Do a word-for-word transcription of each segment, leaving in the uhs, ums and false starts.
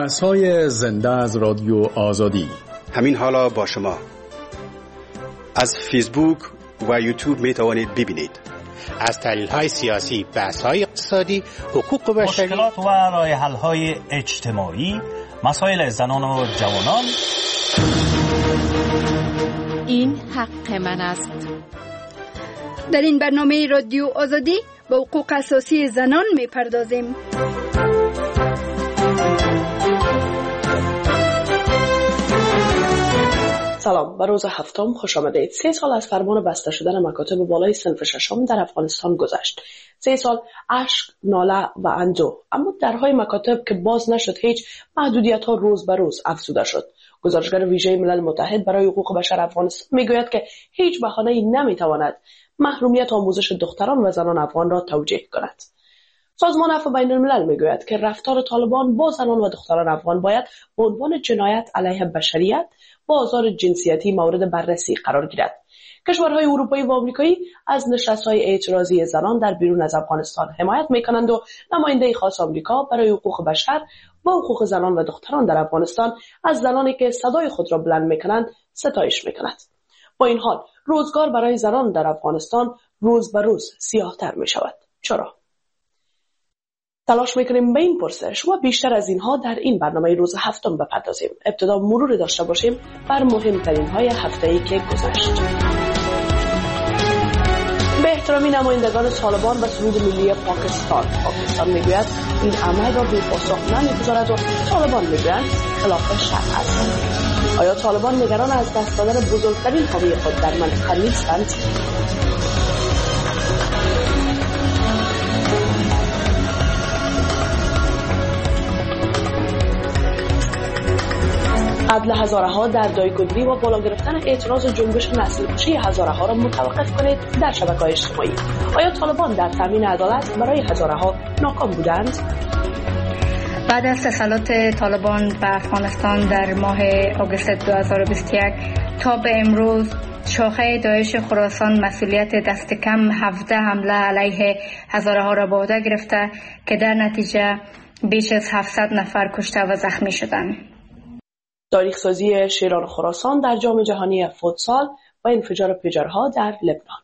بحث‌های زنده از رادیو آزادی. همین حالا با شما از فیسبوک و یوتیوب می توانید ببینید. از تحلیل‌های سیاسی، بحث‌های اقتصادی، حقوق بشری، مشکلات و راه‌حل‌های اجتماعی، مسائل زنان و جوانان. این حق من است. در این برنامه رادیو آزادی به حقوق اساسی زنان می‌پردازیم. سلام، به روز هفتم خوش آمدید. سه سال از فرمان بسته شدن مکاتب بالای صنف ششم در افغانستان گذشت. سه سال اشک، ناله و اندوه، اما درهای مکاتب که باز نشد، هیچ محدودیت‌ها روز به روز افزوده شد. گزارشگر ویژه ملل متحد برای حقوق بشر افغانستان میگوید که هیچ بهانه‌ای نمیتواند محرومیت آموزش دختران و زنان افغان را توجیه کند. سازمان عفو بین الملل میگوید که رفتار طالبان با زنان و دختران افغان باید به عنوان جنایت علیه بشریت و آزار جنسیتی مورد بررسی قرار گیرد. کشورهای اروپایی و آمریکایی از نشست‌های اعتراضی زنان در بیرون از افغانستان حمایت می‌کنند و نماینده خاص آمریکا برای حقوق بشر و حقوق زنان و دختران در افغانستان از زنانی که صدای خود را بلند می‌کنند ستایش می‌کند. با این حال روزگار برای زنان در افغانستان روز به روز سیاه‌تر می‌شود. چرا؟ تلاش میکنیم به این پرسش و بیشتر از اینها در این برنامه روز هفتم بپردازیم. ابتدا مرور داشته باشیم بر مهمترین های هفته‌ای که گذشت. به احترامی نمایندگان طالبان و سرود ملی پاکستان. پاکستان میگوید این عمل را بی‌پاسخ نمیگذارد و طالبان میگویند خلاف شرع است. آیا طالبان نگران از دست دادن بزرگترین حامی خود در منطقه نیستند؟ عدل هزاره ها در دایگودری و بالا گرفتن اعتراض جنبش نسل کشی هزاره ها را متوقف کنید در شبکه‌های اجتماعی. آیا طالبان در تامین عدالت برای هزاره ها ناکام بودند؟ بعد از تسلط طالبان به افغانستان در ماه آگوست دو هزار و بیست و یک تا به امروز، شاخه داعش خراسان مسئولیت دست کم هفده حمله علیه هزاره ها را به عهده گرفته که در نتیجه بیش از هفتصد نفر کشته و زخمی شدند. تاریخ سازی شیران خراسان در جام جهانی فوتسال و انفجار پیجرها در لبنان.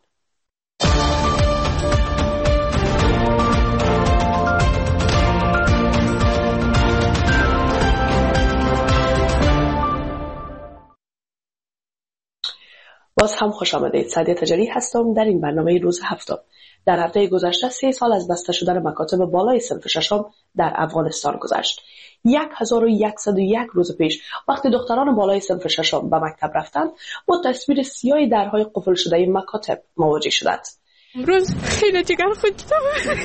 باز هم خوش آمدید. سعدیه تجری هستم در این برنامه روز هفتم. در هفته گذشته سه سال از بسته شدن مکاتب بالای صنف ششم در افغانستان گذشت. یک هزار و یکصد و یک روز پیش وقتی دختران بالای صنف ششم به مکتب رفتند، با تصویر سیاه درهای قفل شده مکاتب مواجه شدند. امروز خیلی جگر خودم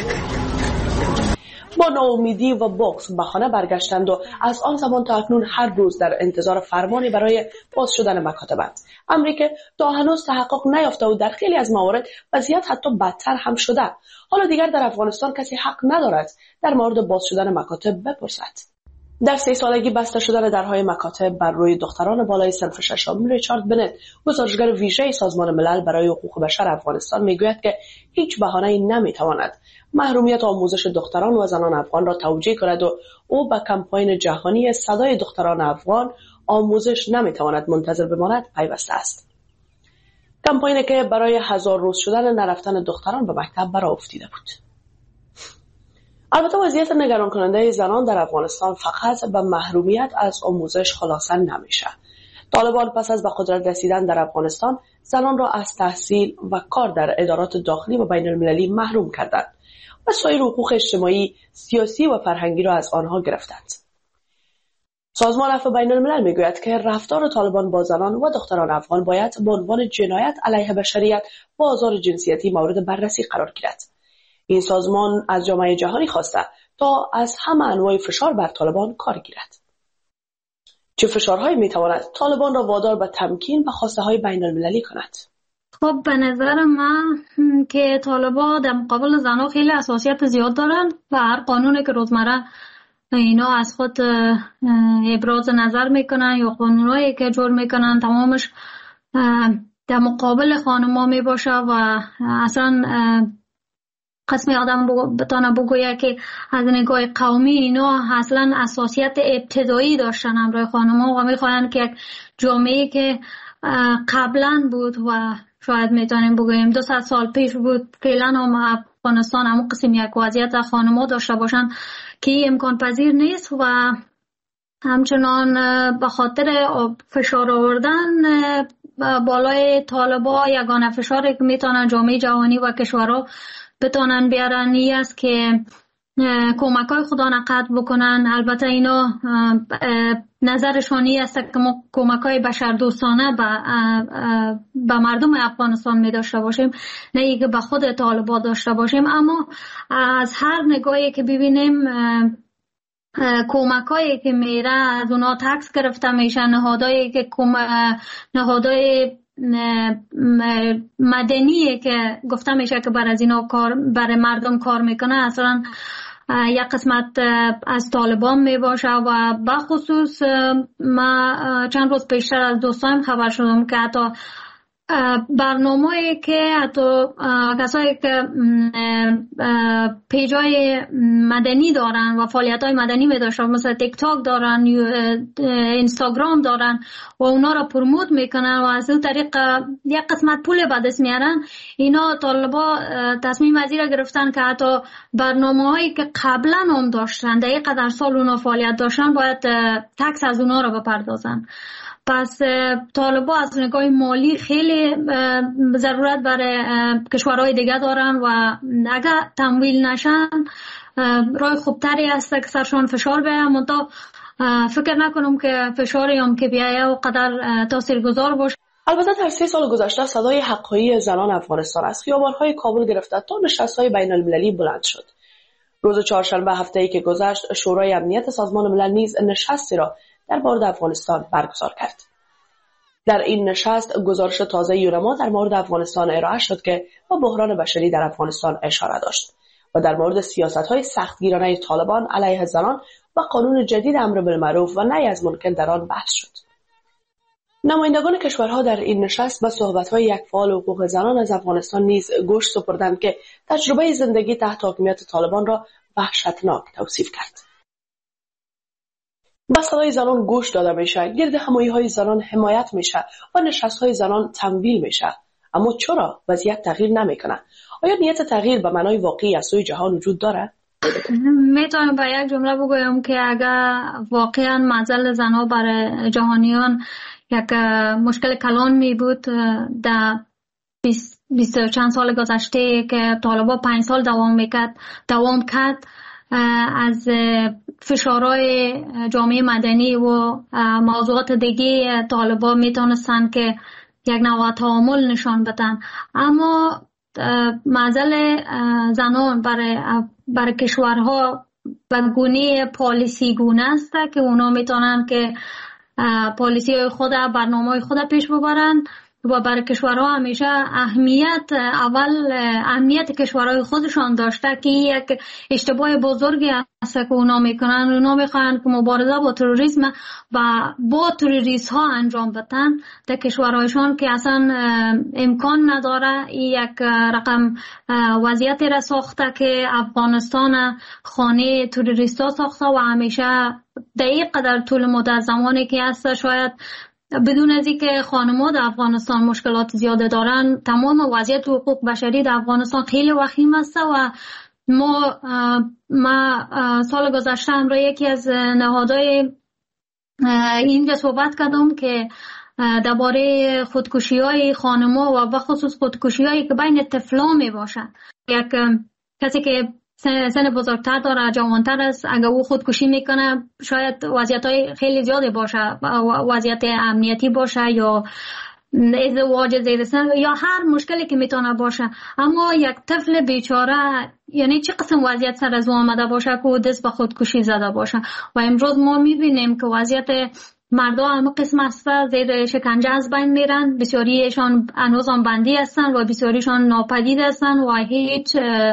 با ناامیدی و بغض به خانه برگشتند و از آن زمان تا اکنون هر روز در انتظار فرمانی برای باز شدن مکاتبند. امری که تا هنوز تحقق نیافته و در خیلی از موارد وضعیت حتی بدتر هم شده. حالا دیگر در افغانستان کسی حق ندارد در مورد باز شدن مکاتب بپرسد. در سه سالگی بسته شدن درهای مکاتب بر روی دختران بالای صنف ششم، ریچارد بنت، گزارشگر ویژه سازمان ملل برای حقوق بشر افغانستان میگوید که هیچ بهانه‌ای نمیتواند محرومیت آموزش دختران و زنان افغان را توجیه کند و او به کمپاین جهانی صدای دختران افغان آموزش نمیتواند منتظر بماند پیوسته است. کمپاینی که برای هزار روز شدن نرفتن دختران به مکتب برآ افتیده بود. البته وضعیت نگران کننده زنان در افغانستان فقط به محرومیت از آموزش خلاصه نمیشه. طالبان پس از به قدرت رسیدن در افغانستان زنان را از تحصیل و کار در ادارات داخلی و بین المللی محروم کردند و سایر حقوق اجتماعی، سیاسی و فرهنگی را از آنها گرفتند. سازمان عفو بین الملل میگوید که رفتار طالبان با زنان و دختران افغان باید به عنوان جنایت علیه بشریت و آزار جنسیتی مورد بررسی قرار گیرد. این سازمان از جامعه جهانی خواسته تا از همه انواع فشار بر طالبان کار گیرد. چه فشارهایی میتواند طالبان را وادار به تمکین و خواسته های بین المللی کند؟ خب به نظر من که طالبان در مقابل زنها خیلی حساسیت زیاد دارن و هر قانونی که روزمره اینا از خود ابراز نظر میکنن یا قانونایی که جور میکنن تمامش در مقابل خانم‌ها میباشه و اصلا قسمی آدم بتانه بگویه که از نگاه قومی اینا اصلا اساسیت ابتدایی داشتن همراه خانم‌ها و میخواین که یک جامعه که قبلا بود و شاید میتونیم بگوییم دو ست سال پیش بود فعلا هم افغانستان همون قسم یک وضعیت خانم‌ها داشته باشن که امکان پذیر نیست و همچنان به خاطر فشار آوردن بالای طالبا یگانه فشاری که میتونن جامعه جهانی و کشورها بتونن بیارن ای است که کمک های خدا نقد بکنن. البته اینا نظرشانی است که ما کمک های بشر دوستانه به مردم افغانستان می داشته باشیم، نه ای که به خود طالبا داشته باشیم. اما از هر نگاهی که ببینیم کمک هایی که میره از اونا تکس گرفته میشه، نهادهایی که نهادهای مدنی که گفته میشه که بر از اینا کار برای مردم کار میکنه اصلا یک قسمت از طالبان میباشه. و بخصوص ما چند روز پیشتر از دوستایم خبر شدم که حتی برنامه‌ای که حتی کسایی که پیجای مدنی دارن و فعالیت‌های مدنی می‌داشتن مثلا تیک تاک دارن، اینستاگرام دارن و اونا را پروموت میکنن و از اون طریق یک قسمت پول به دست میارن. اینا طالبا تصمیم از این گرفتن که حتی برنامه‌هایی که قبلا هم داشتن در یک قدر سال اونا فعالیت داشتن باید تکس از اونا را بپردازن. پس طالبا از نگاه مالی خیلی ضرورت برای کشورهای دیگه دارن و اگر تمویل نشن راه خوبتری است که سرشان فشار بیایم. منتها فکر نکنم که فشاری هم که بیایه و قدر تاثیرگذار باشه. البته در سه سال گذشته صدای حق‌خواهی زنان افغانستان از خیابان‌های کابل گرفته تا نشست‌های بین‌المللی بلند شد. روز چهارشنبه هفته‌ای که گذشت شورای امنیت سازمان ملل نیز نشستی را در مورد افغانستان برگزار کرد. در این نشست گزارش تازه یونما در مورد افغانستان ارائه شد که با بحران بشری در افغانستان اشاره داشت و در مورد سیاست‌های سختگیرانه طالبان علیه زنان و قانون جدید امر بالمعروف و نهی از منکر در آن بحث شد. نمایندگان کشورها در این نشست با صحبت‌های یک فعال حقوق زنان از افغانستان نیز گوش سپردند که تجربه زندگی تحت حاکمیت طالبان را وحشتناک توصیف کرد. با صدای زنان گوش داده میشه، گرد همایی‌های زنان حمایت میشه و نشست‌های زنان تمویل میشه. اما چرا وضعیت تغییر نمیکنه؟ آیا نیت تغییر به معنای واقعی از سوی جهان وجود داره؟ میتونم با یک جمله بگویم که اگر واقعا معضل زنها برای جهانیان یک مشکل کلان می بود در بیست چند سال گذشته که طالبا پنج سال دوام میکرد دوام کرد از فشارهای جامعه مدنی و موضوعات دیگه طالبا میتونستن که یک نوع تعامل نشان بدن. اما معضل زنان برای برای کشورها به گونه پالیسی گونه است که اونا میتونن که پالیسی های خود برنامه خود پیش ببرن و برای کشورها همیشه اهمیت اول اهمیت کشورهای خودشان داشته که یک اشتباه بزرگی است که اونا میکنن. اونا میخوان که مبارزه با تروریسم و با تروریست ها انجام بدن در کشورهایشان که اصلا امکان نداره. یک رقم وضعیتی را ساخته که افغانستان خانه تروریست ها ساخته و همیشه دقیق قدر طول مدت زمانی که هست شاید بدون از اینکه خانم‌ها در افغانستان مشکلات زیاده دارن تمام وضعیت حقوق بشری در افغانستان خیلی وخیم است و ما ما سال گذشته هم را یکی از نهادهای اینجا صحبت کردم که درباره خودکشی‌های خانم‌ها و بخصوص خودکشی‌هایی که بین طفلان میباشد. یک کسی که سن بزرگتر داره جوانتر است اگر او خودکشی میکنه شاید وضعیت‌های خیلی زیادی باشه، وضعیت امنیتی باشه یا ازدواج زیر سن یا هر مشکلی که میتونه باشه. اما یک طفل بیچاره یعنی چه قسم وضعیت سر از او آمده باشه که او دست به خودکشی زده باشه. و امروز ما میبینیم که وضعیت مردا همه قسم است زیر شکنجه از بین میرن، بسیاریشان هنوز هم بندی هستن و بسیاریشان ناپدید هستن و هیچ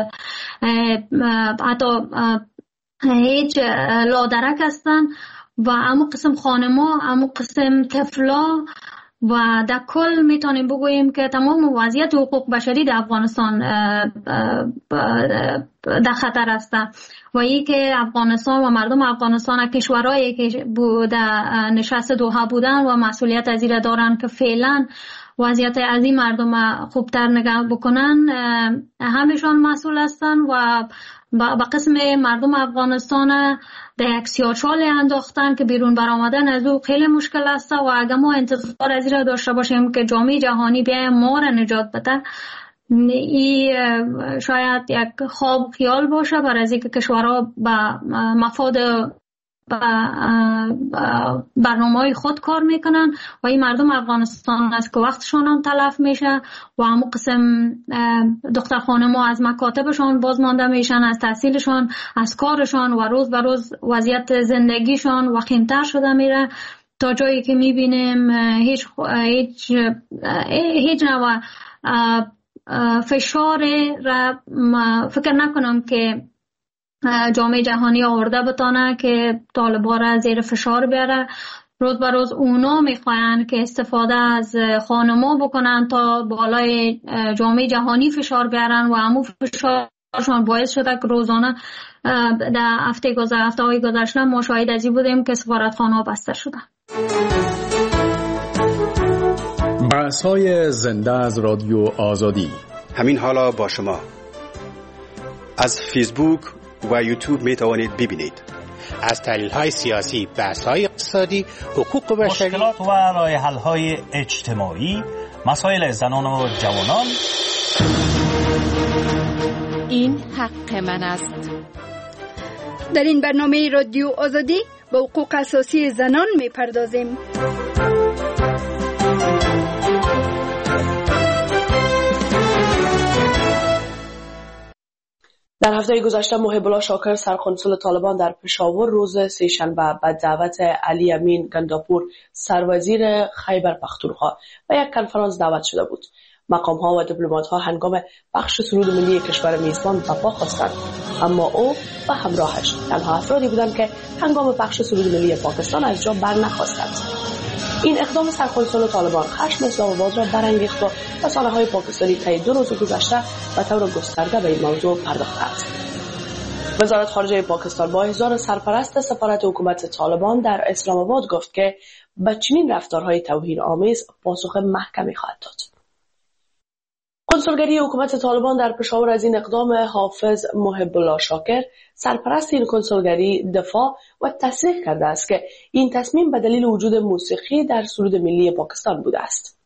حتی هیچ لادرک هستن و همه قسم خانما همه قسم طفلا و در کل میتونیم بگوییم که تمام وضعیت حقوق بشری در افغانستان در خطر است و ای که افغانستان و مردم افغانستان کشورهایی که در نشست دوحه بودن و مسئولیت از این دارن که فعلا وضعیت از این مردم خوبتر نگاه بکنن همشان مسئول هستن و با قسم مردم افغانستان در یک سیاچال انداختن که بیرون برآمدن از او خیلی مشکل است و اگر ما انتظار از این را داشته باشیم که جامعه جهانی بیاید ما را نجات بده این شاید یک خواب خیال باشه برای از اینکه کشورها به مفاد برنامه‌های خود کار میکنن و این مردم افغانستان است که وقتشان هم تلف میشه و همون قسم دختر خانم‌ها از مکاتبشان بازمانده میشن، از تحصیلشان، از کارشان و روز به روز وضعیت زندگیشان وخیم‌تر شده میره تا جایی که میبینیم هیچ هیچ هیچ نوع فشار را فکر نکنم که جامعه جهانی آورده بتانه که طالبان را زیر فشار بیاره. روز به روز اونا میخواین که استفاده از خانما بکنن تا بالای جامعه جهانی فشار بیارن و همون فشارشان باعث شده که روزانه در هفته گذشته هفته های گذشته ما شاهد از این بودیم که سفارتخانه‌ها بسته شدن. بحث‌های زنده از رادیو آزادی همین حالا با شما از فیسبوک و یوتیوب می توانید ببینید. از تحلیل‌های سیاسی، بحث‌های اقتصادی، حقوق بشری، مشکلات و راه‌حل‌های اجتماعی، مسائل زنان و جوانان. این حق من است. در این برنامه رادیو آزادی به حقوق اساسی زنان می‌پردازیم. در هفته گذشته محب الله شاکر سرقنسول طالبان در پشاور روز سه‌شنبه به دعوت علی امین گنداپور سروزیر خیبر پختونخوا و یک کنفرانس دعوت شده بود. مقام‌ها و دیپلمات‌ها هنگام پخش سرود ملی کشور میزبان به پا خواستند، اما او و همراهش تنها افرادی بودند که هنگام پخش سرود ملی پاکستان از جا بر نخواستند. این اقدام سرقنسول طالبان خشم اسلام آباد را برانگیخت و رسانه‌های پاکستانی طی دو روز گذشته به طور گسترده به این موضوع پرداختند. وزارت خارجه پاکستان با احضار سرپرست سفارت حکومت طالبان در اسلام آباد گفت که به چنین رفتارهای توهین‌آمیز پاسخ محکمی خواهد داد. کنسولگری حکومت طالبان در پشاور از این اقدام حافظ محب الله شاکر سرپرست این کنسولگری دفاع و تصریح کرده است که این تصمیم به دلیل وجود موسیقی در سرود ملی پاکستان بوده است.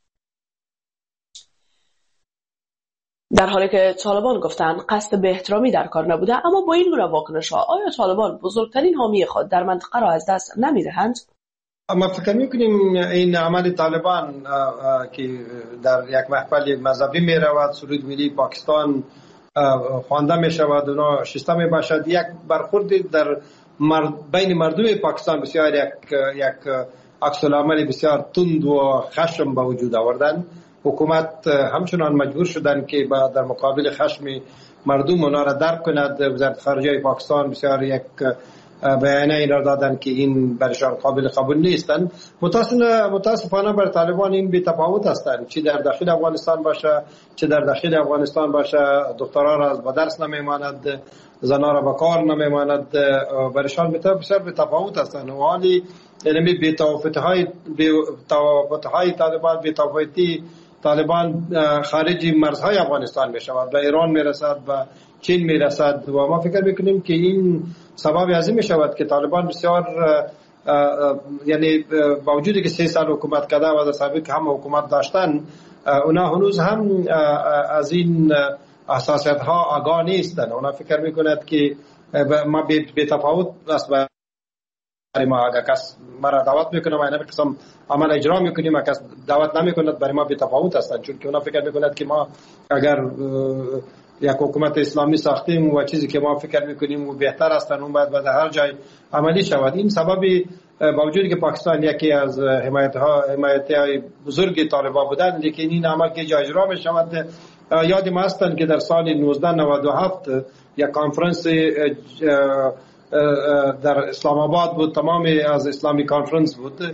در حالی که طالبان گفتند قصد به احترامی در کار نبوده، اما با این گونه واکنش‌ها آیا طالبان بزرگترین حامی خود در منطقه را از دست نمی‌دهند؟ ما فکر می‌کنیم این عمل طالبان که در یک محفل مذهبی می‌رود سرود ملی پاکستان خوانده می‌شود اونا شسته می‌باشد، یک برخورد در مرد بین مردم پاکستان بسیار یک یک عکس العمل بسیار تند و خشم به وجود آوردن. حکومت همچنان مجبور شدن که در مقابل خشم مردم اونا را درک کند. وزارت خارجه پاکستان بسیار یک بیانیه این را دادن که این برشان قابل قبول نیستند. متاسفانه بر طالبان این بی تفاوت هستند، چه در داخل افغانستان باشه چه در داخل افغانستان باشه. دخترها را از به درس نمیماند، زنها را به کار نمیماند، برشان بسیار بی تفاوت هستند. و حالی علمی بی تفاوت های بی تفاوت های طالبان بی تفاوتی طالبان خارج مرزهای افغانستان می شود، به ایران می رسد، به چین می رسد و ما فکر میکنیم که این سبب از این می شود که طالبان بسیار یعنی با وجودی که سه سال حکومت کرده و در سابق هم حکومت داشتن، اونا هنوز هم از این حساسیت ها آگاه نیستن. اونا فکر میکند که ما بی تفاوت است برای ما. اگر کس مرا دعوت میکنه و این قسم عمل اجرا میکنیم، اگر کس دعوت نمیکند برای ما بی تفاوت هستند، چون که اونا فکر میکند که ما اگر یک حکومت اسلامی ساختیم و چیزی که ما فکر میکنیم و بهتر است اون باید در هر جای عملی شود. این سببی با وجودی که پاکستان یکی از حمایت ها حمایتی های بزرگ طالبان بودن، لیکن این عمل که جا اجرا می شود. یاد ما هستند که در سال نوزده نود و هفت یک کانفرنس در اسلام آباد بود، تمام از اسلامی کانفرنس بود.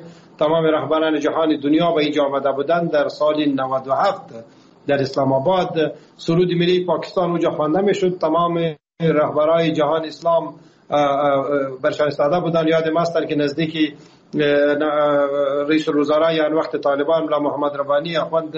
تمام رهبران جهان دنیا به اینجا آمده بودند در سال نود و هفت در اسلام آباد. سرود ملی پاکستان اونجا خوانده میشد. تمام رهبرای جهان اسلام برشان استاده بودن. یادم است که نزدیکی رئیس الوزراء آن وقت طالبان ملا محمد ربانی، اخوند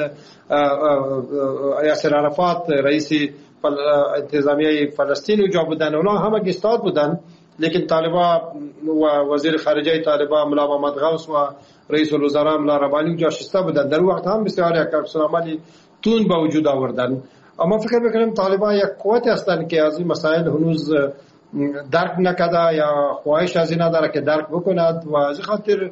یاسر عرفات رئیس انتظامیه فلسطین اونجا بودن. اونا همه استاد بودن، لیکن طالبان و وزیر خارجه طالبان ملا محمد غوث و رئیس الوزراء ملا ربانی اونجا شسته بودن. در وقت هم بسیار یک عکس‌العملی تون به وجود آوردن. اما فکر میکنم طالبان یک قوت هستند که از این مسائل هنوز درک نکرده یا خواهش از این نداره که درک بکند و از خاطر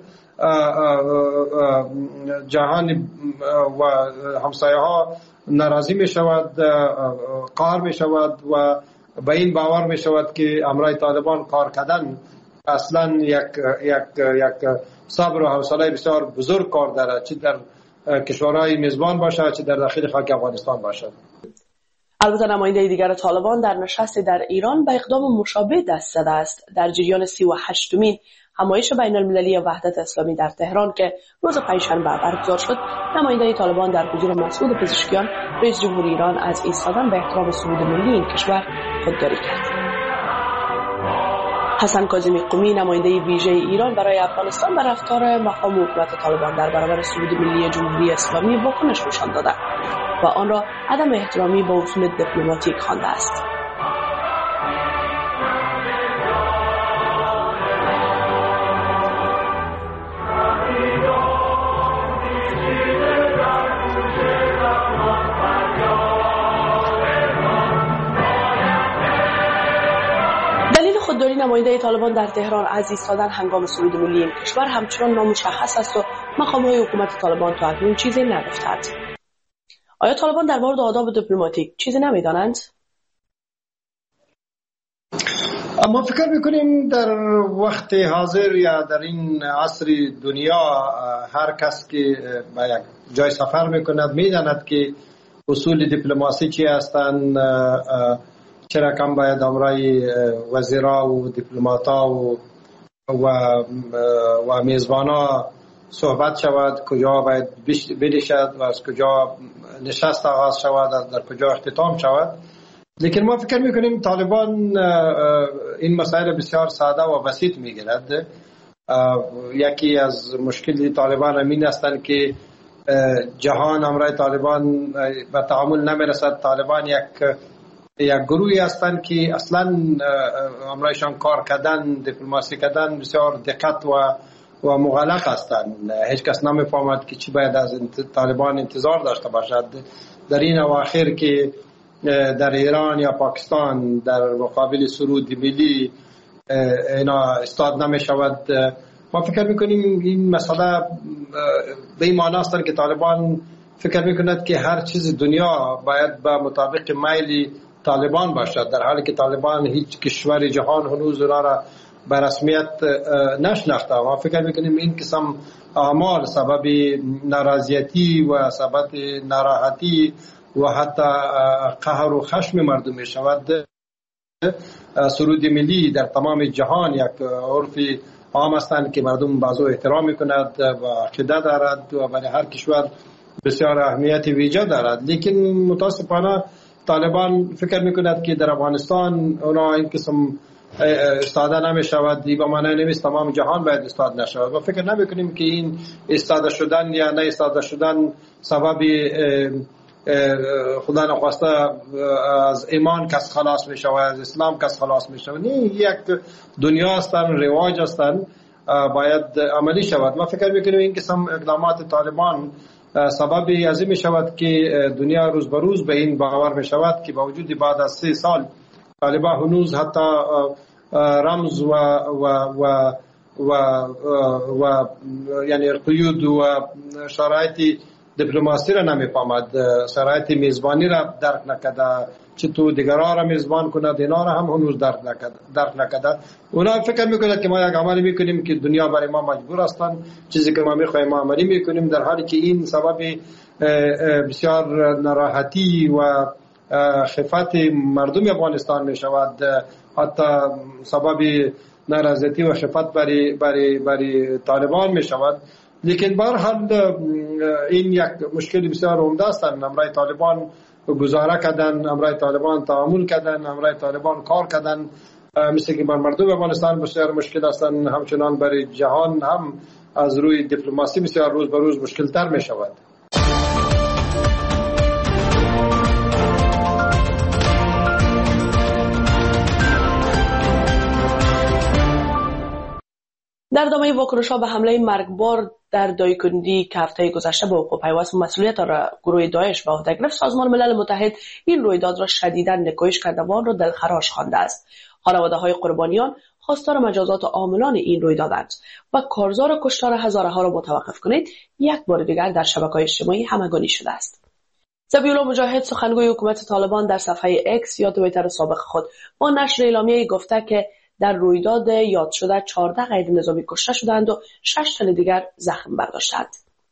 جهان و همسایه ها ناراضی می شود، قهر می شود و به این باور می شود که امرای طالبان قهر کردن اصلا یک یک یک صبر و حوصله بسیار بزرگ کار دارد، چه در کشورهای میزبان باشد چه در داخل خاک افغانستان باشد. البته نماینده دیگر طالبان در نشستی در ایران به اقدام مشابه دست زده است. در جریان سی و هشتمین همایش بین المللی وحدت اسلامی در تهران که روز پنجشنبه برگزار شد، نماینده طالبان در حضور مسعود پزشکیان رئیس جمهور ایران از ایستادن به احترام سرود ملی این کشور خودداری کرد. حسن کاظمی قمی نماینده ویژه ایران برای افغانستان بر رفتار مقام حکومت طالبان در برابر سرود ملی جمهوری اسلامی واکنش نشان داده و آن را عدم احترامی به اصول دیپلماتیک خوانده است. دلیل خودداری نماینده طالبان در تهران از ایستادن هنگام سرود ملی این کشور همچنان نامشخص است و مقام‌های حکومت طالبان تا اکنون چیزی نگفتند. آیا طالبان در مورد آداب دیپلماتیک چیزی نمیدانند؟ اما فکر میکنیم در وقت حاضر یا در این عصر دنیا هر کس که به یک جای سفر میکند میداند که اصول دیپلماسی چی هستند، چرا کم باید امرای وزیرا و دیپلماتا و و, و میزبانا صحبت شود، کجا باید بنشد و از کجا نشست آغاز شود، در کجا اختتام شود. لیکن ما فکر میکنیم طالبان این مسائل بسیار ساده و بسیط میگیرد. یکی از مشکلی طالبان همین هستند که جهان امرای طالبان به تعامل نمیرسد. طالبان یک یک گروهی هستند که اصلا امرایشان کار کردن، دیپلماسی کردن بسیار دقت و و مغلق هستند. هیچ کس نمیفهمد که چی باید از طالبان انتظار داشته باشد. در این اواخر که در ایران یا پاکستان در مقابل سرود ملی اینا استاد نمی شود، ما فکر میکنیم این مسئله به این معنی است که طالبان فکر میکند که هر چیز دنیا باید به مطابق میل طالبان باشد، در حالی که طالبان هیچ کشور جهان هنوز اونا را به رسمیت نشناخته. ما فکر میکنیم این قسم اعمال سبب ناراضیتی و سبب ناراحتی و حتی قهر و خشم مردم می شود. سرود ملی در تمام جهان یک عرف عام هستند که مردم بازو احترام میکند و عقیده دارد و برای هر کشور بسیار اهمیت ویژه دارد. لیکن متاسفانه طالبان فکر میکند که در افغانستان اونا این قسم استاده نمی شود. این به معنی نیست تمام جهان باید استاد نشود. ما فکر نمی کنیم که این استاده شدن یا نه استاده شدن سبب خدا نخواسته از ایمان کس خلاص می شود، از اسلام کس خلاص می شود. نه، یک دنیا هستن، رواج هستن، باید عملی شود. ما فکر می کنیم این قسم اقدامات طالبان سبب از می شود که دنیا روز به روز به این باور می شود که با وجود بعد از سه سال طالبان هنوز حتی رمز و و و و, و یعنی قیود و شرایط دیپلماسی را نمیفهمد، شرایط میزبانی را درک نکرده، چطور دیگران را میزبان کند اینا را هم هنوز درک نکرده درک نکرده. اونا فکر میکنند که ما یک عملی میکنیم که دنیا برای ما مجبور هستند، چیزی که ما میخوایم ما عملی میکنیم، در حالی که این سبب بسیار ناراحتی و خفت مردم افغانستان می شود، حتی سبب ناراضیتی و خفت برای برای برای طالبان می شود. لیکن به هر حال این یک مشکل بسیار عمده است. امرای طالبان گزاره کردن، امرای طالبان تعامل کردن، امرای طالبان کار کردن، مثل که بر مردم افغانستان بسیار مشکل هستند، همچنان برای جهان هم از روی دیپلماسی بسیار روز به روز مشکل تر می شود. در ادامه واکنش‌ها به حمله مرگبار در دایکندی که هفته گذشته به وقوع پیوست مسئولیت را گروه داعش به عهده گرفت، سازمان ملل متحد این رویداد را شدیداً نکوهش کرده و آن را دلخراش خوانده است. خانواده‌های قربانیان خواستار مجازات عاملان این رویدادند و کارزار کشتار هزارها را متوقف کنید یک بار دیگر در شبکه‌های اجتماعی همگانی شده است. ذبیح‌الله مجاهد سخنگوی حکومت طالبان در صفحه اکس یا توییتر سابق خود با نشر اعلامیه‌ای گفته که در رویداد یاد شده چهارده قید نظامی کشته شدند و شش تن دیگر زخم برداشتند.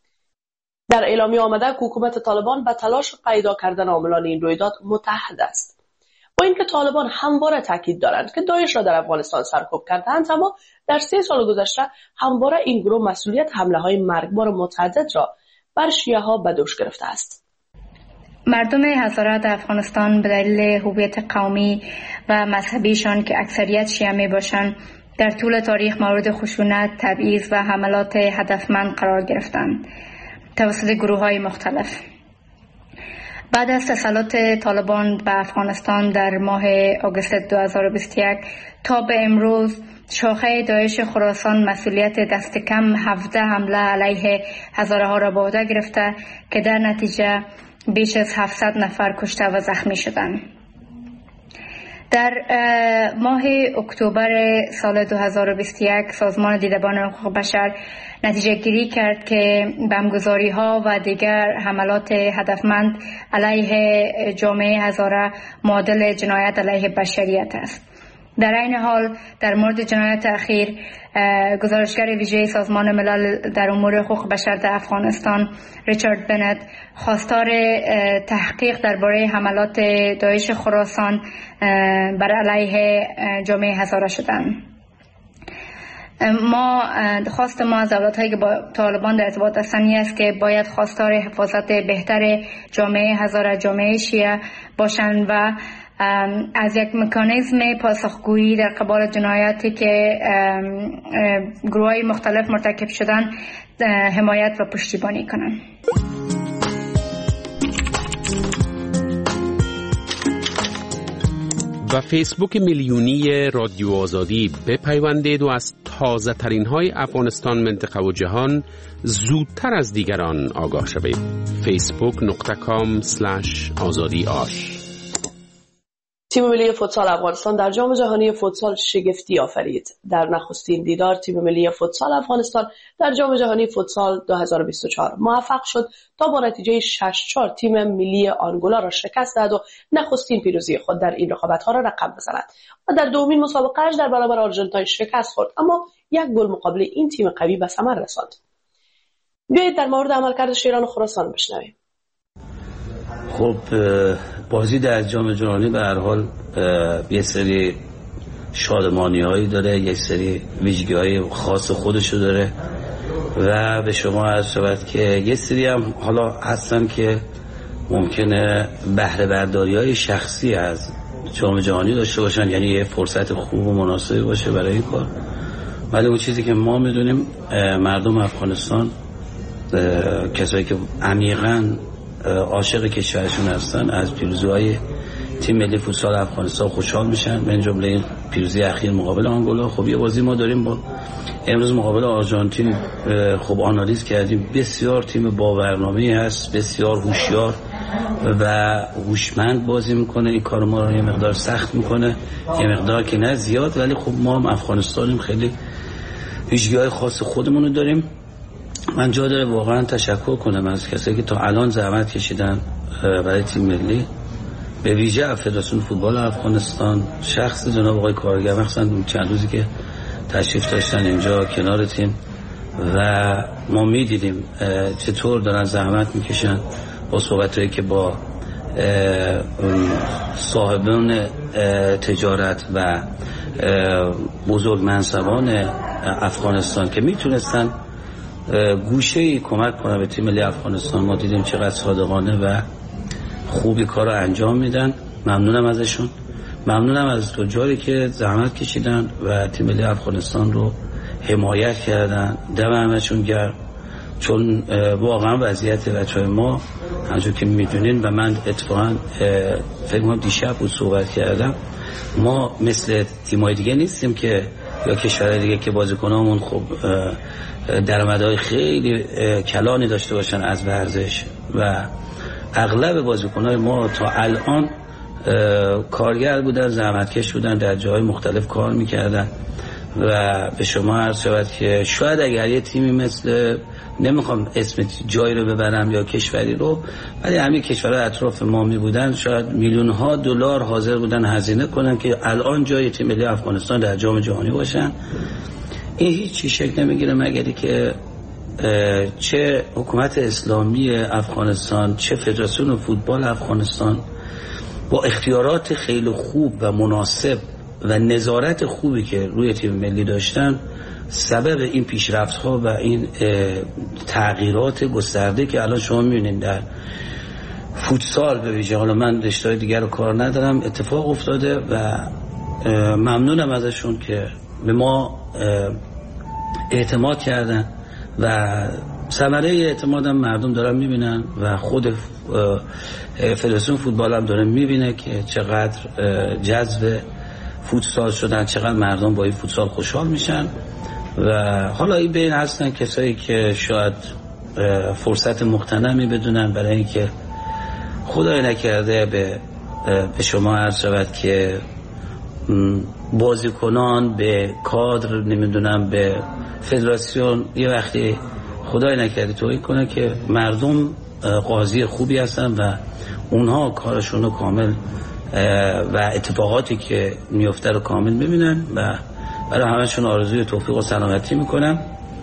در اعلامیه آمده که حکومت طالبان به تلاش پیدا کردن عاملان این رویداد متحد است. با اینکه طالبان همواره تاکید دارند که داعش را در افغانستان سرکوب کردند، اما در سه سال گذشته همواره این گروه مسئولیت حمله‌های مرگبار متعدد را بر شیعه‌ها به دوش گرفته است. مردم هزاره در افغانستان به دلیل هویت قومی و مذهبیشان که اکثریت شیعه می باشند در طول تاریخ مورد خشونت، تبعیض و حملات هدفمند قرار گرفتند توسط گروه‌های مختلف. بعد از تسلط طالبان به افغانستان در ماه آگوست دو هزار و بیست و یک تا به امروز شاخه داعش خراسان مسئولیت دست کم هفده حمله علیه هزاره ها را به عهده گرفته که در نتیجه بیش از هفتصد نفر کشته و زخمی شدند. در ماه اکتبر سال دو هزار و بیست و یک سازمان دیدبان حقوق بشر نتیجه گیری کرد که بمبگذاری ها و دیگر حملات هدفمند علیه جامعه هزاره معادل جنایت علیه بشریت است. در این حال در مورد جنایت اخیر گزارشگر ویژه سازمان ملل در امور حقوق بشر در افغانستان ریچارد بنت خواستار تحقیق درباره حملات داعش خراسان بر علیه جامعه هزاره شدند. ما خواست ما از دولت‌هایی که با طالبان در ارتباط هستند است که باید خواستار حفاظت بهتر جامعه هزاره، جامعه شیعه باشند و از یک مکانیزم پاسخگویی در قبال جنایاتی که گروه‌های مختلف مرتکب شدن حمایت و پشتیبانی کنند. و فیسبوک میلیونی رادیو آزادی بپیوندید و از تازه ترین های افغانستان، منطقه و جهان زودتر از دیگران آگاه شوید. فیسبوک نقطه کام اسلش آزادی آش. تیم ملی فوتسال افغانستان در جام جهانی فوتسال شگفتی آفرید. در نخستین دیدار تیم ملی فوتسال افغانستان در جام جهانی فوتسال دو هزار و بیست و چهار موفق شد تا با نتیجه شش چهار تیم ملی آنگولا را شکست دهد و نخستین پیروزی خود در این رقابت‌ها را رقم بزند و در دومین مسابقه‌اش در برابر آرژانتین شکست خورد، اما یک گل مقابل این تیم قوی به ثمر رساند. بیایید در مورد عملکرد شیران خراسان بشنویم. خب بازی در جام جهانی به هر حال یه سری شادمانی‌هایی داره، یه سری ویژگی‌های خاص خودشو داره و به شما عرض شود که یه سری هم حالا هستن که ممکنه بهره برداری‌های شخصی از جام جهانی داشته باشن، یعنی یه فرصت خوب و مناسبی باشه برای این کار. ولی اون چیزی که ما می‌دونیم مردم افغانستان، کسایی که عمیقاً عاشق کشورشون هستن، از پیروزی‌های تیم ملی فوتسال افغانستان خوشحال میشن، من جمله این پیروزی اخیر مقابل آنگولا. خب یه بازی ما داریم با امروز مقابل آرژانتین، خب آنالیز کردیم، بسیار تیم با برنامه‌ای هست، بسیار هوشیار و هوشمند بازی میکنه. این کار ما رو یه مقدار سخت میکنه، یه مقدار که نه زیاد، ولی خب ما هم افغانستانیم، خیلی ویژگی‌های خاص خودمون رو داریم. من جا داره واقعا تشکر کنم از کسایی که تا الان زحمت کشیدن برای تیم ملی، به ویژه فدراسیون فوتبال افغانستان، شخص جناب آقای کارگر، مثلا چند روزی که تشریف داشتن اینجا کنار تیم و ما میدیدیم چطور دارن زحمت میکشن با صحبتایی که با صاحبان تجارت و بزرگ منصبان افغانستان که میتونستن گوشه‌ای کمک کنه به تیم ملی افغانستان. ما دیدیم چقدر صادقانه و خوبی کارو انجام میدن. ممنونم ازشون، ممنونم از تجاری که زحمت کشیدن و تیم ملی افغانستان رو حمایت کردن. دم همشون گرم، چون واقعا وضعیت بچهای ما همونجور که میدونین و من اتفاقا فکر کنم دیشب بود صحبت کردم، ما مثل تیم‌های دیگه نیستیم که یا کشورهای دیگه که بازیکنامون خب درآمدهای خیلی کلانی داشته باشن از ورزش و اغلب بازیکن‌های ما تا الان کارگر بودن، زحمتکش بودن، در جاهای مختلف کار میکردن و به شما عرض شود که شاید اگر یه تیمی مثل، نمیخوام اسم جایی رو ببرم یا کشوری رو، ولی همین کشورهای اطراف ما می بودن شاید میلیون ها دلار حاضر بودن هزینه کنن که الان جای تیم ملی افغانستان در جام جهانی باشن. این هیچ شکل نمیگیره مگری که چه حکومت اسلامی افغانستان، چه فدراسیون فوتبال افغانستان با اختیارات خیلی خوب و مناسب و نظارت خوبی که روی تیم ملی داشتن سبب این پیشرفت‌ها و این تغییرات گسترده که الان شما می‌بینید در فوتسال به ویژه، حالا من رشته‌های دیگر رو کار ندارم، اتفاق افتاده و ممنونم ازشون که به ما اعتماد کردن و ثمره اعتمادم مردم دارن می‌بینن و خود فدراسیون فوتبال هم داره می‌بینه که چقدر جذب فوتسال شدن، چقدر مردم با این فوتسال خوشحال میشن. و حالا این بین هستن کسایی که شاید فرصت مغتنمی بدونن برای اینکه خدای نکرده به به شما عرض شود که بازیکنان به کادر نمیدونم به فدراسیون یه وقتی خدای نکرده توهین کنه که مردم قاضی خوبی هستن و اونها کارشون رو کامل و اتفاقاتی که میفته رو کامل ببینن و برای همشون آرزوی توفیق و سلامتی میکنم.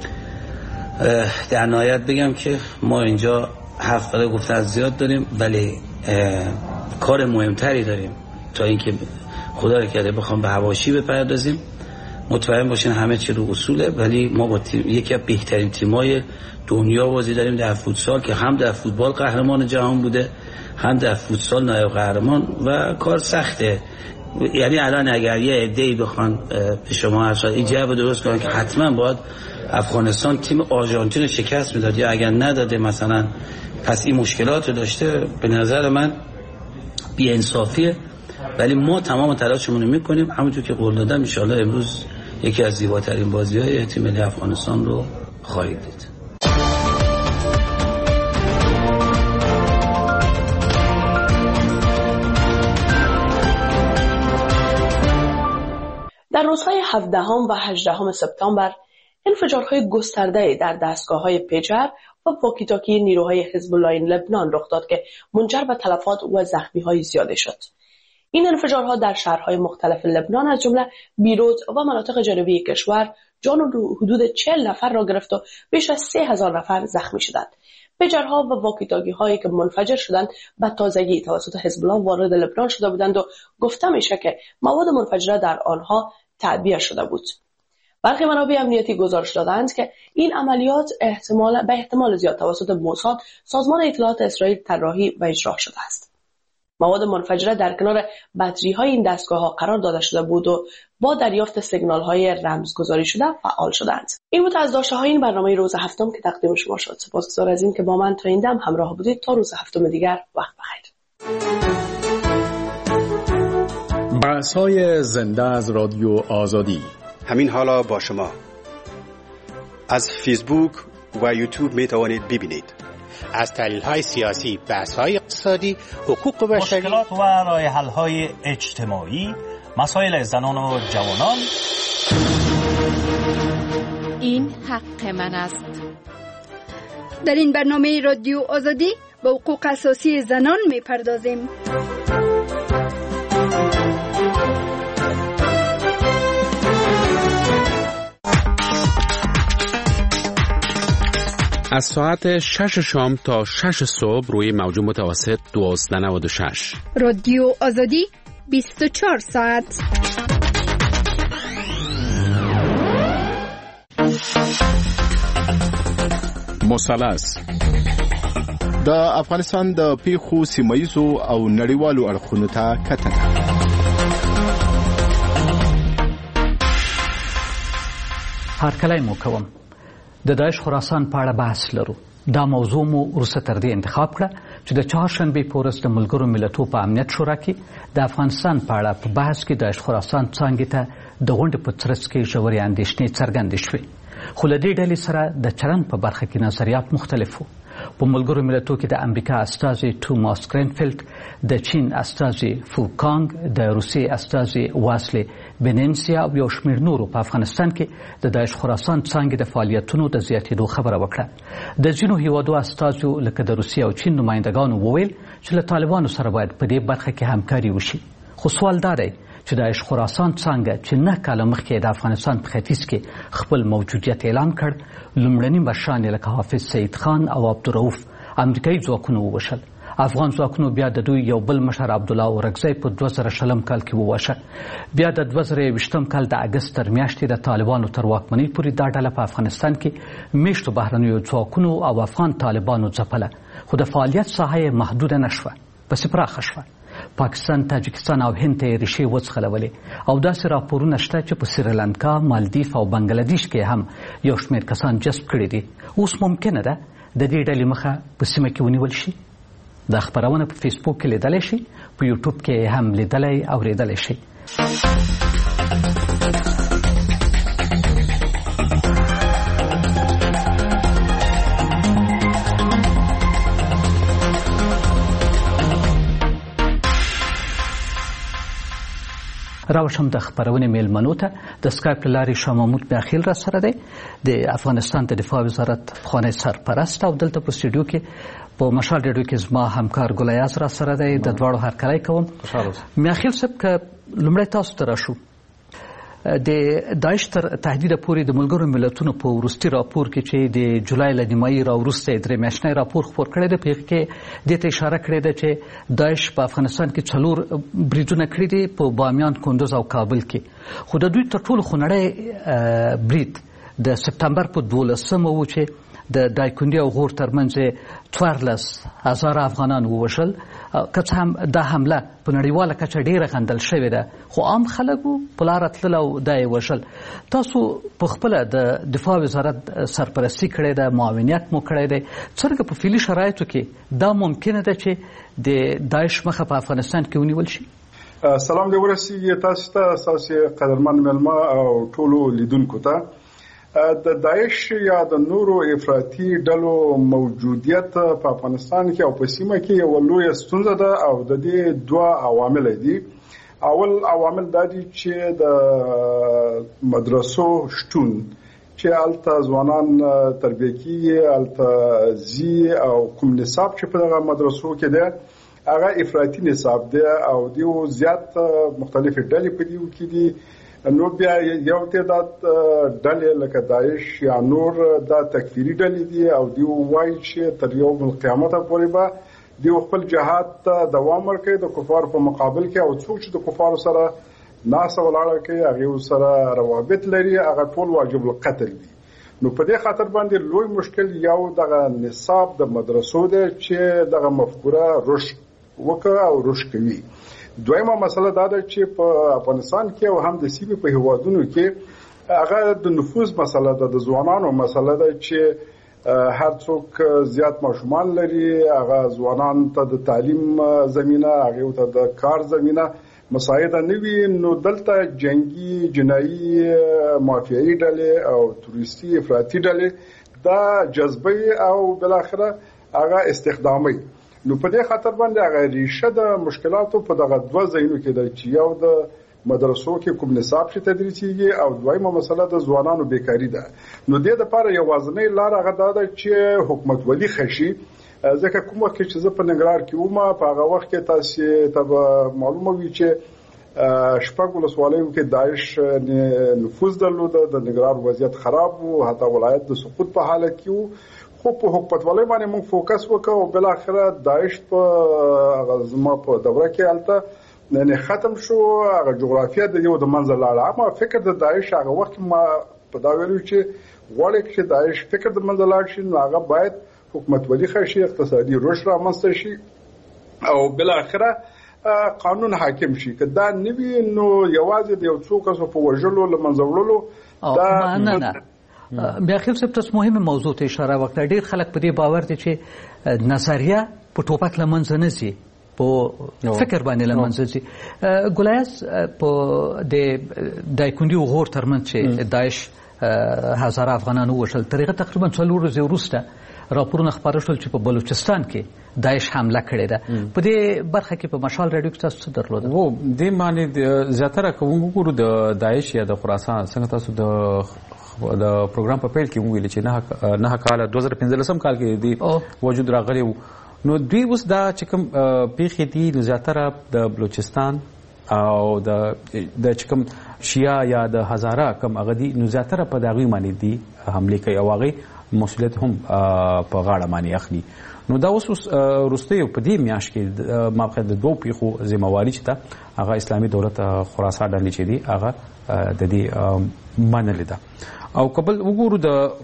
در نهایت بگم که ما اینجا حرف برای گفتن زیاد داریم ولی کار مهمتری داریم تا اینکه خدا نکرده بخوام به حواشی بپردازیم. مطمئن باشین همه چی رو اصوله، ولی ما با تیم، یکی از بهترین تیمای دنیا بازی داریم در فوتسال که هم در فوتبال قهرمان جهان بوده هم در فوتسال نایب قهرمان و کار سخته. یعنی الان اگر یه عده‌ای بخوان به شما ارشاد این جواب درست کنن که حتما باید افغانستان تیم آرژانتین رو شکست میداد یا اگر نداده مثلا پس این مشکلات رو داشته، به نظر من بی انصافیه. ولی ما تمام تلاشمون رو میکنیم، همونطور که قول دادم ان شاءالله امروز یکی از زیباترین بازی‌های تیم ملی افغانستان رو خواهید دید. در روزهای هفدهم و هجدهم سپتامبر انفجارهای گسترده در دستگاه‌های پیجر و واکی‌تاکی نیروهای حزب الله لبنان رخ داد که منجر به تلفات و زخمی‌های زیاده شد. این انفجارها در شهرهای مختلف لبنان از جمله بیروت و مناطق جنوبی کشور جان و حدود چهل نفر را گرفت و بیش از سه هزار نفر زخمی شدند. پیجرها و واکی‌تاکی‌هایی که منفجر شدند به تازگی توسط حزب الله وارد لبنان شده بودند و گفته میشه که مواد منفجره در آنها تعبیه شده بود. برخی منابع امنیتی گزارش دادند که این عملیات احتمال به احتمال زیاد توسط موساد، سازمان اطلاعات اسرائیل طراحی و اجرا شده است. مواد منفجره در کنار بطری‌های این دستگاه‌ها قرار داده شده بود و با دریافت سیگنال‌های رمزگذاری شده فعال شدند. این بود از داشته‌های این برنامه روز هفتم که تقدیم شما شد. سپاسگزار از این که با من تا این دم همراه بودید. تا روز هفتم دیگر وقت بخیر. بحث‌های زنده از رادیو آزادی همین حالا با شما از فیسبوک و یوتیوب می توانید ببینید. از تحلیل‌های سیاسی، بحث‌های اقتصادی، حقوق بشری، مشکلات و راه‌حل‌های اجتماعی، مسائل زنان و جوانان. این حق من است. در این برنامه رادیو آزادی به حقوق اساسی زنان می‌پردازیم. از ساعت شش شام تا شش صبح روی موج متوسط دویست و نود و شش رادیو آزادی بیست و چهار ساعت. مثلث د افغانستان د پیښو سیمایزو او نړیوالو اړخونو ته کتنه. هرکلی مو کوم. د داعش خراسان په اړه بحث لرو. دا موضوع مو وروسته تر دې انتخاب کړه چې د چهارشنبې په ورځ د ملګرو ملتونو په امنیت شورا کې د افغانستان په اړه په بحث کې داعش خراسان څانګې ته د غونډې په ترڅ کې ژورې اندېښنې څرګندې شوې. خو له دې ډلې سره د چلند په برخه کې نظریات مختلف وو. په ملګرو ملتونو کې د امریکا استازي توماس گرینفیلد، د چین استازي فوکانګ، د روسیې استازي واسلي بنینسیا او یو شمېر نورو په افغانستان کې د داعش خراسان څانګې د فعالیتونو د زیاتېدو خبره وکړه. د ځینو هیوادو استازو لکه د روسیې او چین نمایندګانو وویل چې له طالبانو سره باید په دې برخه کې همکاري وشي. خو سوال دا دی چې داعش خراسان څانګه چې نه کاله مخکې د افغانستان په ختیځ کې خپل موجودیت اعلان کړ، لومړني مشران یې لکه حافظ سید خان او عبدالرؤف امریکایي ځواکونو ووژل. افغان ځواکونو بیا د دوی یو بل مشر عبدالله اورکزی په دوه زره شلم کال کې وواژه. بیا د دوه زره یوویشتم کال د اګست تر میاشتې د طالبانو تر واکمنۍ پورې دا ډله په افغانستان کې میشتو بهرنیو ځواکونو او افغان طالبانو ځپله، خو د فعالیت ساحه یې محدوده نه شوه، پسې پراخه شوه. پاکستان، تاجکستان او هند ته یې ریښې وځغلولې او داسې راپورونه شته چې په سریلانکا، مالدیف او بنګلادیش کې هم یو شمېر کسان جذب کړي دي. اوس ممکنه ده د دې ډلې مخه په سیمه کې ونیول شي. دا خبرونه په فیسبوک کې لیدلی شي، په یوټیوب کې هم لیدلی اورېدلی شي. راوشم د خبرونې میلمنو ته د سکایپ له لارې شاه محمود بیاخیل را سره دی، د افغانستان د دفاع وزارت پخوانی سرپرست، او دلته په سټوډیو کې په مشال ریډیو کې زما همکار ګلیاز را سره دی. د دواړو هرکلی کوم. میاخیل صاحب که لومړی تاسو ته راشو، د داعش تر تهدید پورې د ملګرو ملتونو په وروستي راپور کې چې د جولای له نیمایي راوروسته یې درې میاشتنی راپور خپور کړی دی، په هغې کې دې ته اشاره کړې ده چې داعش په افغانستان کې څلور بریدونه کړي دي په بامیان، کندوز او کابل کې. خو د دوی تر ټولو خونړی برید د سپتمبر په دولسمه و چې د دایکنډي او غور ترمنځ څوارلس هزاره افغانان ووژل. که څه هم دا حمله په نړیواله کچه ډېره غندل شوې ده، خو عام خلکو په لاره تلل او دا یې وژل. تاسو په خپله د دفاع وزارت سرپرستي کړې ده، معاونیت مو کړی دی. څرنګه په فعلي شرایطو کې دا ممکنه ده چې د داعش مخه په افغانستان کې ونیول شي؟ سلام دې ورسیږي تاسو ته، ستاسو قدرمن مېلمه او ټولو لیدونکو ته. د داعش یا د نورو افراطي ډلو موجودیت په افغانستان کې او په سیمه کې یو لویه ستونزه ده او د دې دوه عوامل دي. اول عوامل دا دي چې د مدرسو شتون چې هلته ځوانان تربیه کېږي، هلته ځي او کوم نصاب چې په دغه مدرسو کې دی هغه افراطي نصاب دی او دیو زیات مختلفې ډلې په دیو کې دي. نو بیا یو تعداد ډلې لکه داعش یا نور دا تکفیري ډلې دي او دیو وایي چې تر یوم القیامته پورې به دیو خپل جهاد ته دوام ورکوي د کفارو په مقابل کې، او څوک چې د کفارو سره ناسه ولاړه کوي هغې سره روابط لري هغه ټول واجب القتل دي. نو په دې خاطر باندې لوی مشکل یو دغه نصاب د مدرسو دی چې دغه مفکوره رشد وکړه او رشد کوي. دویمه مسله دا ده چې په افغانستان کې او هم د سیمې په هیوادونو کې هغه د نفوذ مسله ده، د ځوانانو مسله ده چې هر څوک زیات ماشومان لري، هغه ځوانان ته د تعلیم زمینه، هغه ته د کار زمینه مساعده نه وي. نو دلته جنگي، جنایي، مافیایي ډلې او توریستي افراطي ډلې دا جذبه او بلاخره هغه استخدامي. نو په دې خاطر باندې هغه ریشه د مشکلاتو په دغه دوه ځایونو کې ده چې یو د مدرسو کې کوم نصاب چې تدریسیږي او دویمه مسله د ځوانانو بیکاری ده. نو دې لپاره یوازینۍ لار هغه دا ده چې حکومت ولي خشي. ځکه کوم وخت چې زه په ننګرهار کې وم په هغه وخت کې تاسو ته معلومه وي چې شپږ ولسوالیو کې داعش نفوذ درلوده، د ننګرهار وضعیت خراب وو، حتی ولایت د سقوط په حالت کې وو. خو په حکومتولۍ باندې موږ فوکس وکړو او بل اخره داعش په زما په دوره کې هلته نه ختم شو، هغه جغرافیه د یو د منځ لاړه. اما فکر د داعش هغه وخت ما په دا ویلو چې غواړي چې داعش فکر د منځ لاړ شي نو هغه باید حکومت ولي خشي اقتصادي رشد رامنځته شي او بل اخره قانون حاکم شي که دا نوی نو یوازې د یو څو کسو په وژلو لمنځه وړلو دا نه نه بیا خپل څه تاسو مهمه موضوع ته اشاره وکړه. ډیر خلک په دې باور دي چې نظریه په ټوپک لمنځه نه ځي په فکر باندې لمنځه ځي. ګلایس په د دایکندي وغور ترمن چې داعش هزاره افغانان وشل طریقه تقریبا څلور ورځې وروسته راپورونه خبر شول چې په بلوچستان کې داعش حمله کړې ده. په دې برخه کې په مشال رادیو کې تاسو څه درلودل؟ وو د معنی زیاتره کوم ګورو د داعش یا د خراسان څنګه تاسو د د پروګرام په پیل کې ویل چې نه نه کال دوه هزار پنځلسم کال کې دی وجود راغلی نو دوی اوس دا چې کوم پیښې دي نو زیاتره د بلوچستان او د د چې کوم شیا یا د هزاره کوم هغه دي نو زیاتره په دغه معنی دي حمله کوي او هغه مسؤلیت هم په غاړه باندې اخلي. نو دا اوس روسته په دې میاش کې مابقه د دوه پیښو ذمہواری چې تا هغه اسلامي دولت خراسان ډلې چې دي هغه د دې منل ده او قبل وګورو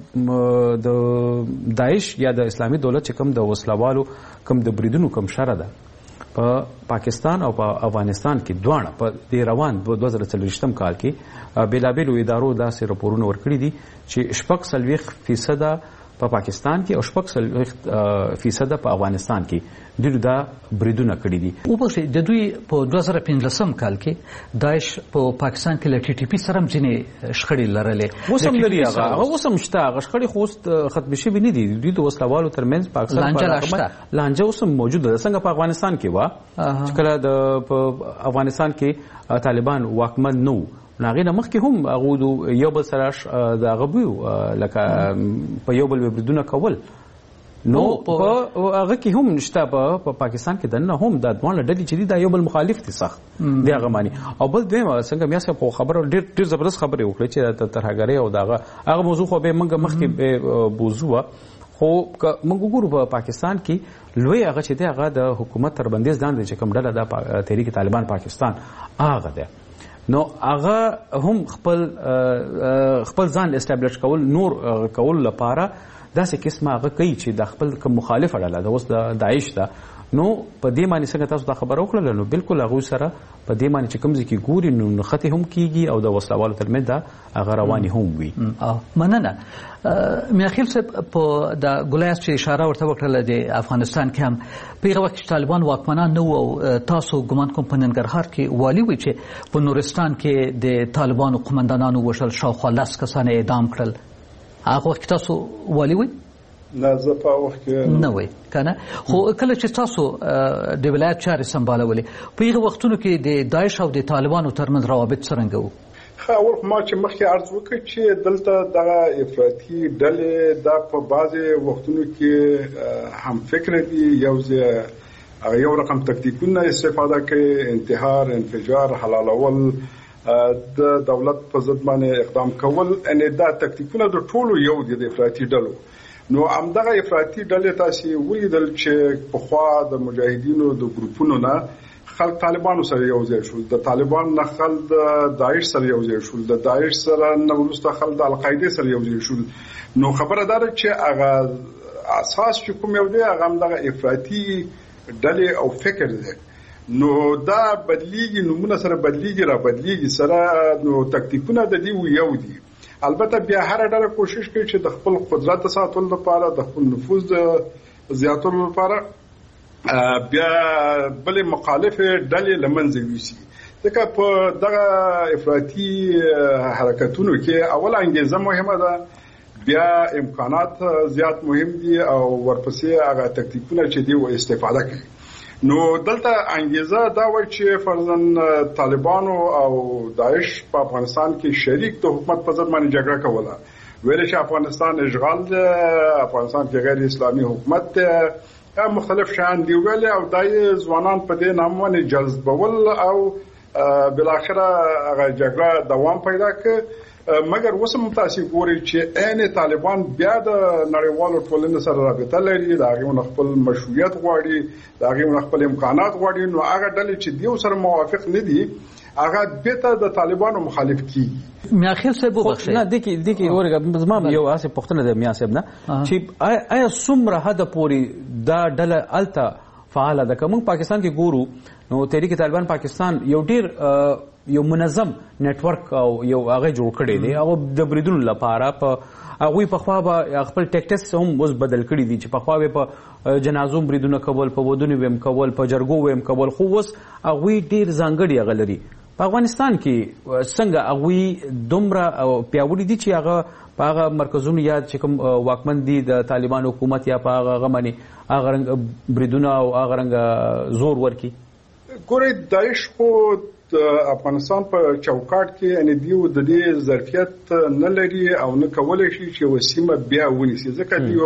د د داعش یا د اسلامي دولت چې کوم د وسلوالو کوم د بریدونو کوم شر ده په پاکستان او په افغانستان کې دوه په روان دوه هزار څلوېښتم کال کې بیلابیلو ادارو داسې راپورونه ورکړي دي چې شپږ څلوېښت فیصده په پاکستان کې او شپږ څلوېښت فیصده په افغانستان کې دوی دا بریدونه کړي دي. او په د دوی په دوه هزار پنځلسم کال کې داعش په پاکستان کې له ټي ټي پي سره ځینې شخړې لرلې. اوس هم لري هغه هغه اوس هم شته هغه شخړې خو ختم شوي نه دي. دوی د وسلوالو ترمنځ پاکستان په لانجه اوس هم موجوده ده څنګه په افغانستان کې وه چې کله د په افغانستان کې طالبان واکمن نه ناغې نه مخکې هم هغه یو بل سره د هغه بوی لکه په یو بل بریدونه کول نو په هغه کې هم نشته په پاکستان کې دنه هم د دوه ډلې چې دي دا یو بل مخالف دي سخت دی هغه معنی او بل دوی څنګه میا څه په خبرو ډېر ډېر زبردست خبرې وکړي چې ترهګري او دغه هغه موضوع خو به موږ مخکې به بوزو خو موږ وګورو په پاکستان کې لوی هغه چې دی هغه د حکومت تر بندیز لاندې چې کوم ډله د تحریک طالبان پاکستان هغه ده نو هغه هم خپل خپل ځان استابلیش کول نور کول لپاره داسې قسمه هغه کوي چې د خپل کوم مخالف اړه ده اوس د داعش ده نو په دې معنی څنګه تاسو دا خبره وکړه نو بالکل هغه سره په دې معنی چې کوم ځکه ګوري نو نخته هم کیږي او د وسلوالو ترمنځ دا هغه رواني هم وي. مننه میاخیل صاحب په د ګولایس چې اشاره ورته وکړه د افغانستان کې هم په هغه وخت طالبان واکمنان نو او تاسو ګمان کوم په ننګرهار کې والی وي چې په نورستان کې د طالبانو قومندانانو وشل شاوخوا لس کسان اعدام کړل هغه وخت تاسو والی وي؟ نه زه په وخت کې نه وي کنه خو کله چې تاسو د ولایت چارې سمبالولې په هغه وختونو کې د داعش او د طالبانو ترمنځ روابط څنګه وو؟ ښه اول ما چې مخکې عرض وکړ چې دلته دغه افراطي ډلې دا په بعضې وختونو کې هم فکر دي یو ځای یو رقم تکتیکونه استفاده کوي انتحار انفجار حلالول د دولت په ضد باندې اقدام کول ان دا تکتیکونه د ټولو یو دي د افراطي ډلو نو همدغه افراطي ډلې تاسو ولیدل چې په خوا د مجاهدینو د ګروپونو نه خلک طالبانو سره یو ځای شول د طالبان نه خلک د داعش سره یو ځای شول د داعش سره نه وروسته خلک د القاعده سره یو ځای شول نو خبره ده چې هغه اساس چې کوم یو دی هغه همدغه افراطي ډلې او فکر دی نو دا بدلیږي نمونه سره بدلیږي را بدلیږي سره نو تکتیکونه د دې یو دي البته بیا هر ډله کوشش کوي چې د خپل قدرت ساتلو لپاره د خپل نفوذ زیاتولو لپاره بیا بلې مخالفه ډلې لمنځه یوسي ځکه په دغه افراطي حرکتونو کې اول انګیزه مهمه ده بیا امکانات زیات مهم دي او ورپسې هغه تکتیکونه چې دی و استفاده کوي نو دلته انګیزه دا و چې فرضاً طالبانو او داعش په افغانستان کې شریک د حکومت په ضد باندې جګړه کوله ویل چې افغانستان اشغال دی افغانستان کې غیر اسلامي حکومت دی مختلف شان دی ویل او دای ځوانان په دې نام باندې جذبول او بالاخره هغه جګړه دوام پیدا کړ مګر اوس هم تاسو ګورئ چې عین طالبان بیا د نړیوالو ټولنې سره رابطه لري د هغې خپل مشروعیت غواړي د هغې خپل امکانات غواړي نو هغه ډلې چې دیو سره موافق نه دي هغه بیرته د طالبانو مخالف کیږي. میاخیل صاحب وبخښئ نه د کې د کې ورګه زما یو اسه پښتنه د میا صاحب نه چې آیا څومره حد پورې دا ډله الته فعال ده. کوم پاکستان کې ګورو نو تحریک طالبان پاکستان یو ډیر یو منظم نتورک او یو هغه جوړ کړی دی او د بریدونو لپاره په هغه په خوا به خپل ټیکټس هم اوس بدل کړی دي چې په خوا به په جنازو بریدونه کول په ودونو ویم کول په جرګو ویم کول خو اوس هغه ډیر ځانګړي هغه لري. په افغانستان کې څنګه هغه دومره پیاوړي دي چې هغه په هغه مرکزونو یا چې کوم واکمن دي د طالبان حکومت یا په هغه غمني هغه رنګ بریدونه او هغه رنګ زور ورکی. ګورئ داعش خو د افغانستان په چوکاټ کې ان دیو د دې ظرفیت نه لري او نه کولای شي چې وسیمه بیا ونیسي ځکه دیو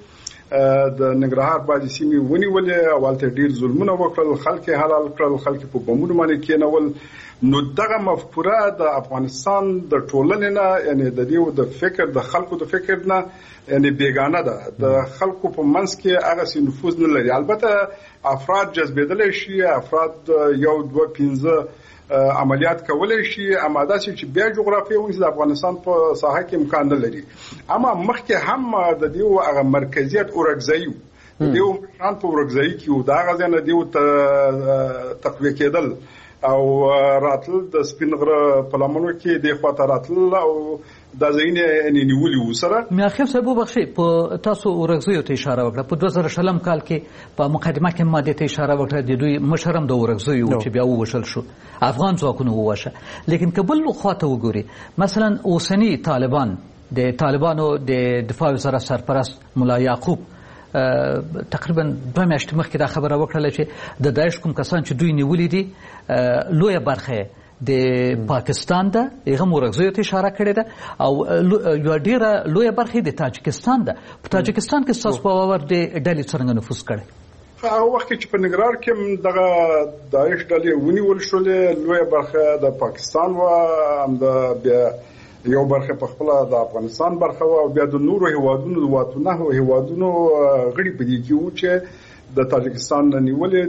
د ننګرهار بعضې سیمې ونیولې او هلته ډېر ظلمونه وکړل، خلک یې حلال کړل، خلک په بمونو باندې کېنول. نو دغه مفکوره د افغانستان د ټولنې نه یعنې د دې د فکر د خلکو د فکر نه یعنې بیګانه ده. د خلکو په منځ کې هغسې نفوذ نه لري. البته افراد جذبېدلی شي، افراد یو دوه پنځه عملیات کولای شي، اما داسې چې بیا جغرافیه ونیسي د افغانستان په ساحه کې امکان نه لري. اما مخکې هم د دې هغه مرکزیت اورګزایي و، د دې مشران په اورګزایي کې و، د هغه ځای نه دې تقویه کېدل او راتل د سپین غره په لمنو کې د خواته راتل او دا ځایونه نیولي وو سره. میاخیل صاحب وبخښئ په تاسو اورګزیو ته اشاره وکړه. په دوه زره شلم کال کې په مقدمه کې ما دې ته اشاره وکړه د دوی مشر هم د اورګزیو چې بیا ووژل شو، افغان ځواکونو ووژه. لیکن که بل خواته وګوري مثلا اوسني طالبان د طالبانو د دفاع وزارت سرپرست ملا یعقوب تقریبا دوه میاشتې مخکې دا خبره وکړله چې د داعش کوم کسان چې دوی نیولي دي لویه برخه د پاکستان ده، هغه اورګزیو ته اشاره کړې ده، او یو ډیره لویه برخه د تاجکستان ده. په تاجکستان کې ستاسو په باور د ډلې څرنګه نفوذ کړی؟ هغه وخت کې چې په ننګرهار کې دغه داعش ډلې ونیول شولې، لویه برخه د پاکستان و، همدا بیا یو برخه په خپل د افغانستان برخه و، او بیا د نورو هیوادونو د واټو نه هیوادونو غړي په دې کې و چې د تاجکستان نیولې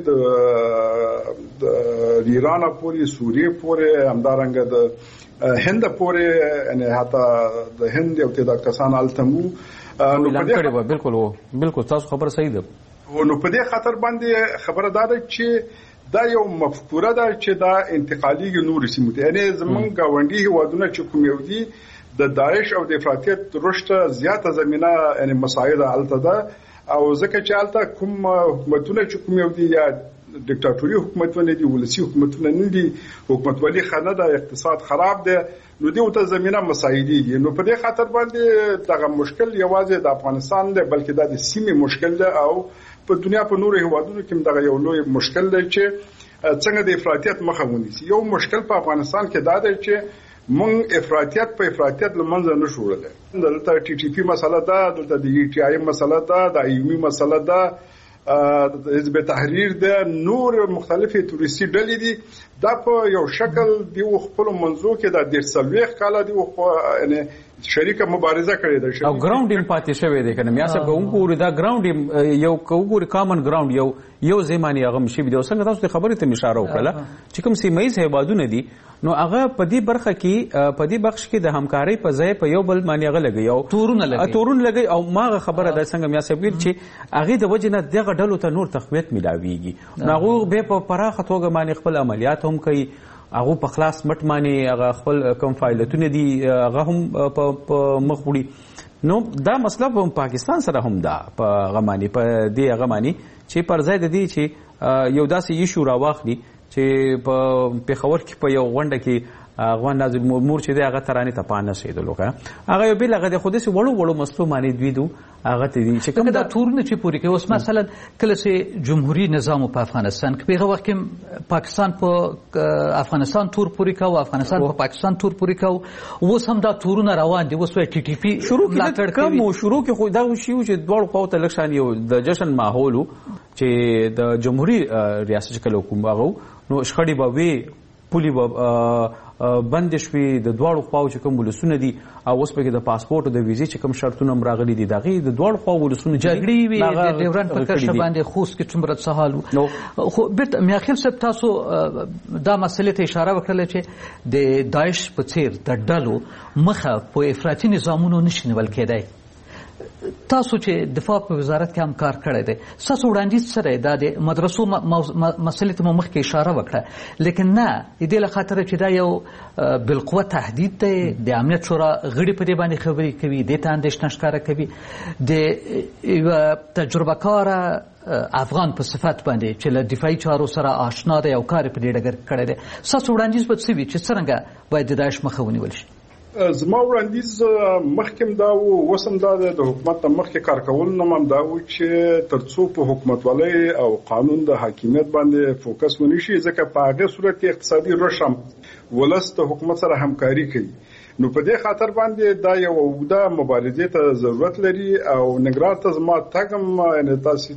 د ایران پورې، سوریې پورې، همدارنګه د هند پورې، یعنی حتی د هند یو تعداد کسان هلته مو. نو په دې بالکل و بالکل تاسو خبره صحیح ده. نو په دې خاطر باندې خبره دا ده چې دا یو مفکوره ده چې دا انتقالي نور سیمو ته، یعنی زمونږ ګاونډي هیوادونه چې کوم یو دي د داعش او د افراطیت رشد زیاته زمینه یعنی مساعده هلته ده. او ځکه چې هلته کوم حکومتونه چې کوم یو دي یا دیکتاتوري حکومتونه دي، ولسي حکومتونه نه دي، حکومتولي ښه نه ده، اقتصاد خراب ده، نو دې ته زمینه مساعدېږي. نو په دې خاطر باندې دغه مشکل یوازې د افغانستان دی بلکې دا د سیمې مشکل ده او په دنیا په نورو هیوادونو کې دغه یو لوی مشکل دی چې څنګه د افراطیت مخه ونیسي. یو مشکل په افغانستان کې دا دی چې مونږ افراطیت په افراطیت لمنځه نه شوړل. دلته ټي ټي پی مسله ده، دلته د ای ټي آی مسله ده، د ایومي مسله ده، د حزب تحریر ده، نور مختلفې تروریستي ډلې دي. دا په یو شکل دی خپل منځو کې د ډېر څلوېښت کاله دی یعنی شریکه مبارزه کړې ده او ګراوند هم پاتې شوی دی. کنه میا صاحب کوم دا ګراوند یو کوګور کامن ګراوند یو یو زمانی هغه مشي دی. څنګه تاسو خبرې ته اشاره وکړه چې کوم سیمایي هیوادونه دي نو هغه په دې برخه کې په دې بخش کې د همکارۍ په ځای په یو بل باندې هغه لګي او تورونه لګي تورونه لګي او ماغه خبره ده څنګه میا صاحب چې هغه د وجه نه دغه ډلو ته نور تقویت ملاويږي. هغه به په پراخه توګه باندې خپل عملیات هم کوي، هغه په خلاص مټ باندې هغه خپل کوم فایلټونه دي هغه هم په مخ وړي. نو دا مسله په پاکستان سره هم ده په غمانی په دې غمانی چې پر ځای د دې چې یو داسې ایشو راواخلي چې په پیښور کې په یو غونډه کې افغان ناظم مور چې دی هغه ترانې ته پانه شیدلو کنه هغه یو بل هغه د خودي وړو وړو مسلو باندې دوی دو هغه ته دي چې کوم دا تورونه چې پوری کوي. اوس مثلا کله چې جمهوریت نظام په افغانستان کې په هغه وخت کې پاکستان په افغانستان تور پوری کاو، افغانستان په پاکستان تور پوری کاو، اوس هم دا تورونه روان دي. اوس ټي ټي پی شروع کې کوم شروع کې خو دا شی چې دوړ خو ته لکشان یو د جشن ماحول چې د جمهوریت ریاست کله حکومت هغه نو شخړې به وي پولي بند شوي د دواړو خواو چې کوم ولسونه دي او اوس پکې د پاسپورت او د ویزې چې کوم شرطونه هم راغلي دي د هغې د دواړو خواو ولسونه جګړې وي د ډیورنډ په کرښه باندې خوست کې څومره څه حال و. خو بیرته میاخیل صاحب تاسو دا مسئلې ته اشاره وکړله چې د داعش په څیر د ډلو مخه په افراطي نظامونو نشي نیول کېدی. تاسو چې دفاع په وزارت کې هم کار کړی دی ستاسو وړاندیز څه دی؟ دا د مدرسو مسلې ته مو مخکې اشاره وکړه لیکن نه د دې له خاطره چې دا یو بالقوه تهدید دی د امنیت شورا غړي په دې باندې خبرې کوي دې ته اندېښنه ښکاره کوي د یوه تجربه کاره افغان په صفت باندې چې له دفاعي چارو سره آشنا دی او کار په دې ډګر کې کړی دی. ستاسو وړاندیز به څه وي چې څرنګه باید د داعش مخه ونیول شي؟ زما وړاندیز مخکې دا و اوس هم دا د حکومت نه مخکې کار کول نه هم دا و چې تر څو په حکومتولۍ او قانون د حاکمیت باندې فوکس ونی شي ځکه په هغه صورت کې اقتصادي رشد هم ولس د حکومت سره همکاري کوي. نو په دې خاطر باندې دا یو اوږده مبارزې ته ضرورت لري او ننګرهار ته زما تګ هم یعنې تاسې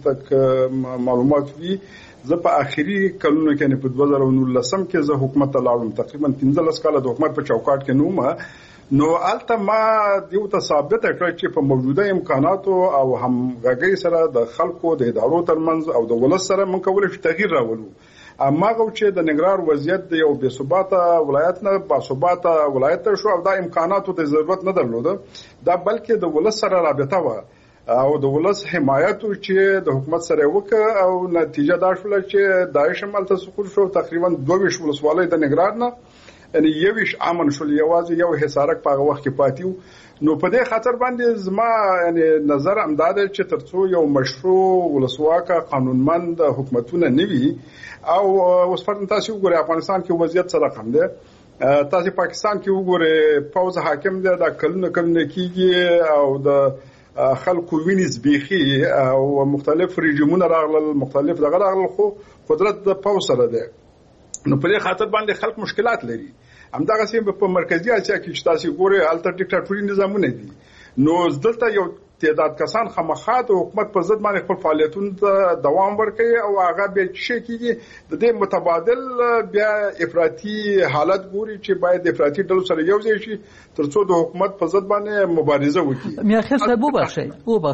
ته معلومات وي زه په آخري کلونو کې یعنې په دوه زره نولسم کې زه حکومت ته لاړم تقریبا پنځلس کاله د حکومت په چوکاټ کې نوم نو هلته ما دیو ته ثابته کړه چې په موجوده امکاناتو او همغږۍ سره د خلکو د ادارو ترمنځ او د ولس سره موږ کولی شو تغییر راولو. هماغه چې د ننګرهار وضعیت د یو بې ثباته ولایت نه باثباته ولایت ته شو او دا امکاناتو ته ضرورت نه درلوده دا بلکې د ولس سره رابطه وه او د ولس حمایت چې د حکومت سره وکړه او نتیجه دا شوله چې داعش هم هلته سقوط شو تقریبا دوه ویشت ولسوالۍ د ننګرهار نه یعنی یویش امن شول یوازې یو حصارک په هغه وخت کې پاتې و. نو په دې خاطر باندې زما یعنی نظر همدا دی چې تر څو یو مشروع ولسواکه قانونمند حکومتونه نه وي او اوس فرضاً تاسې وګورئ افغانستان کې وضعیت څه رقم دی تاسې پاکستان کې وګورئ پوځ حاکم دی دا کلونه کلونه کېږي او د خلکو وینې زبېښي او مختلف رژیمونه راغلل مختلف دغه راغلل خو قدرت د پوځ سره دی. نو په دې خاطر باندې خلک مشکلات لري. همدغسې په مرکزي اسیا کې چې تاسې ګورئ هلته ډیکټاتوري نظامونه دي نو دلته یو تعداد کسان خامخا د حکومت په ضد باندې خپل فعالیتونو ته دوام ورکوي او هغه بیا څه کېږي د دې متبادل بیا افراطي حالت ګوري چې باید افراطي ډلو سره یو ځای شي تر څو د حکومت په ضد باندې مبارزه وکړي. میاخیل صاحب وبخښئ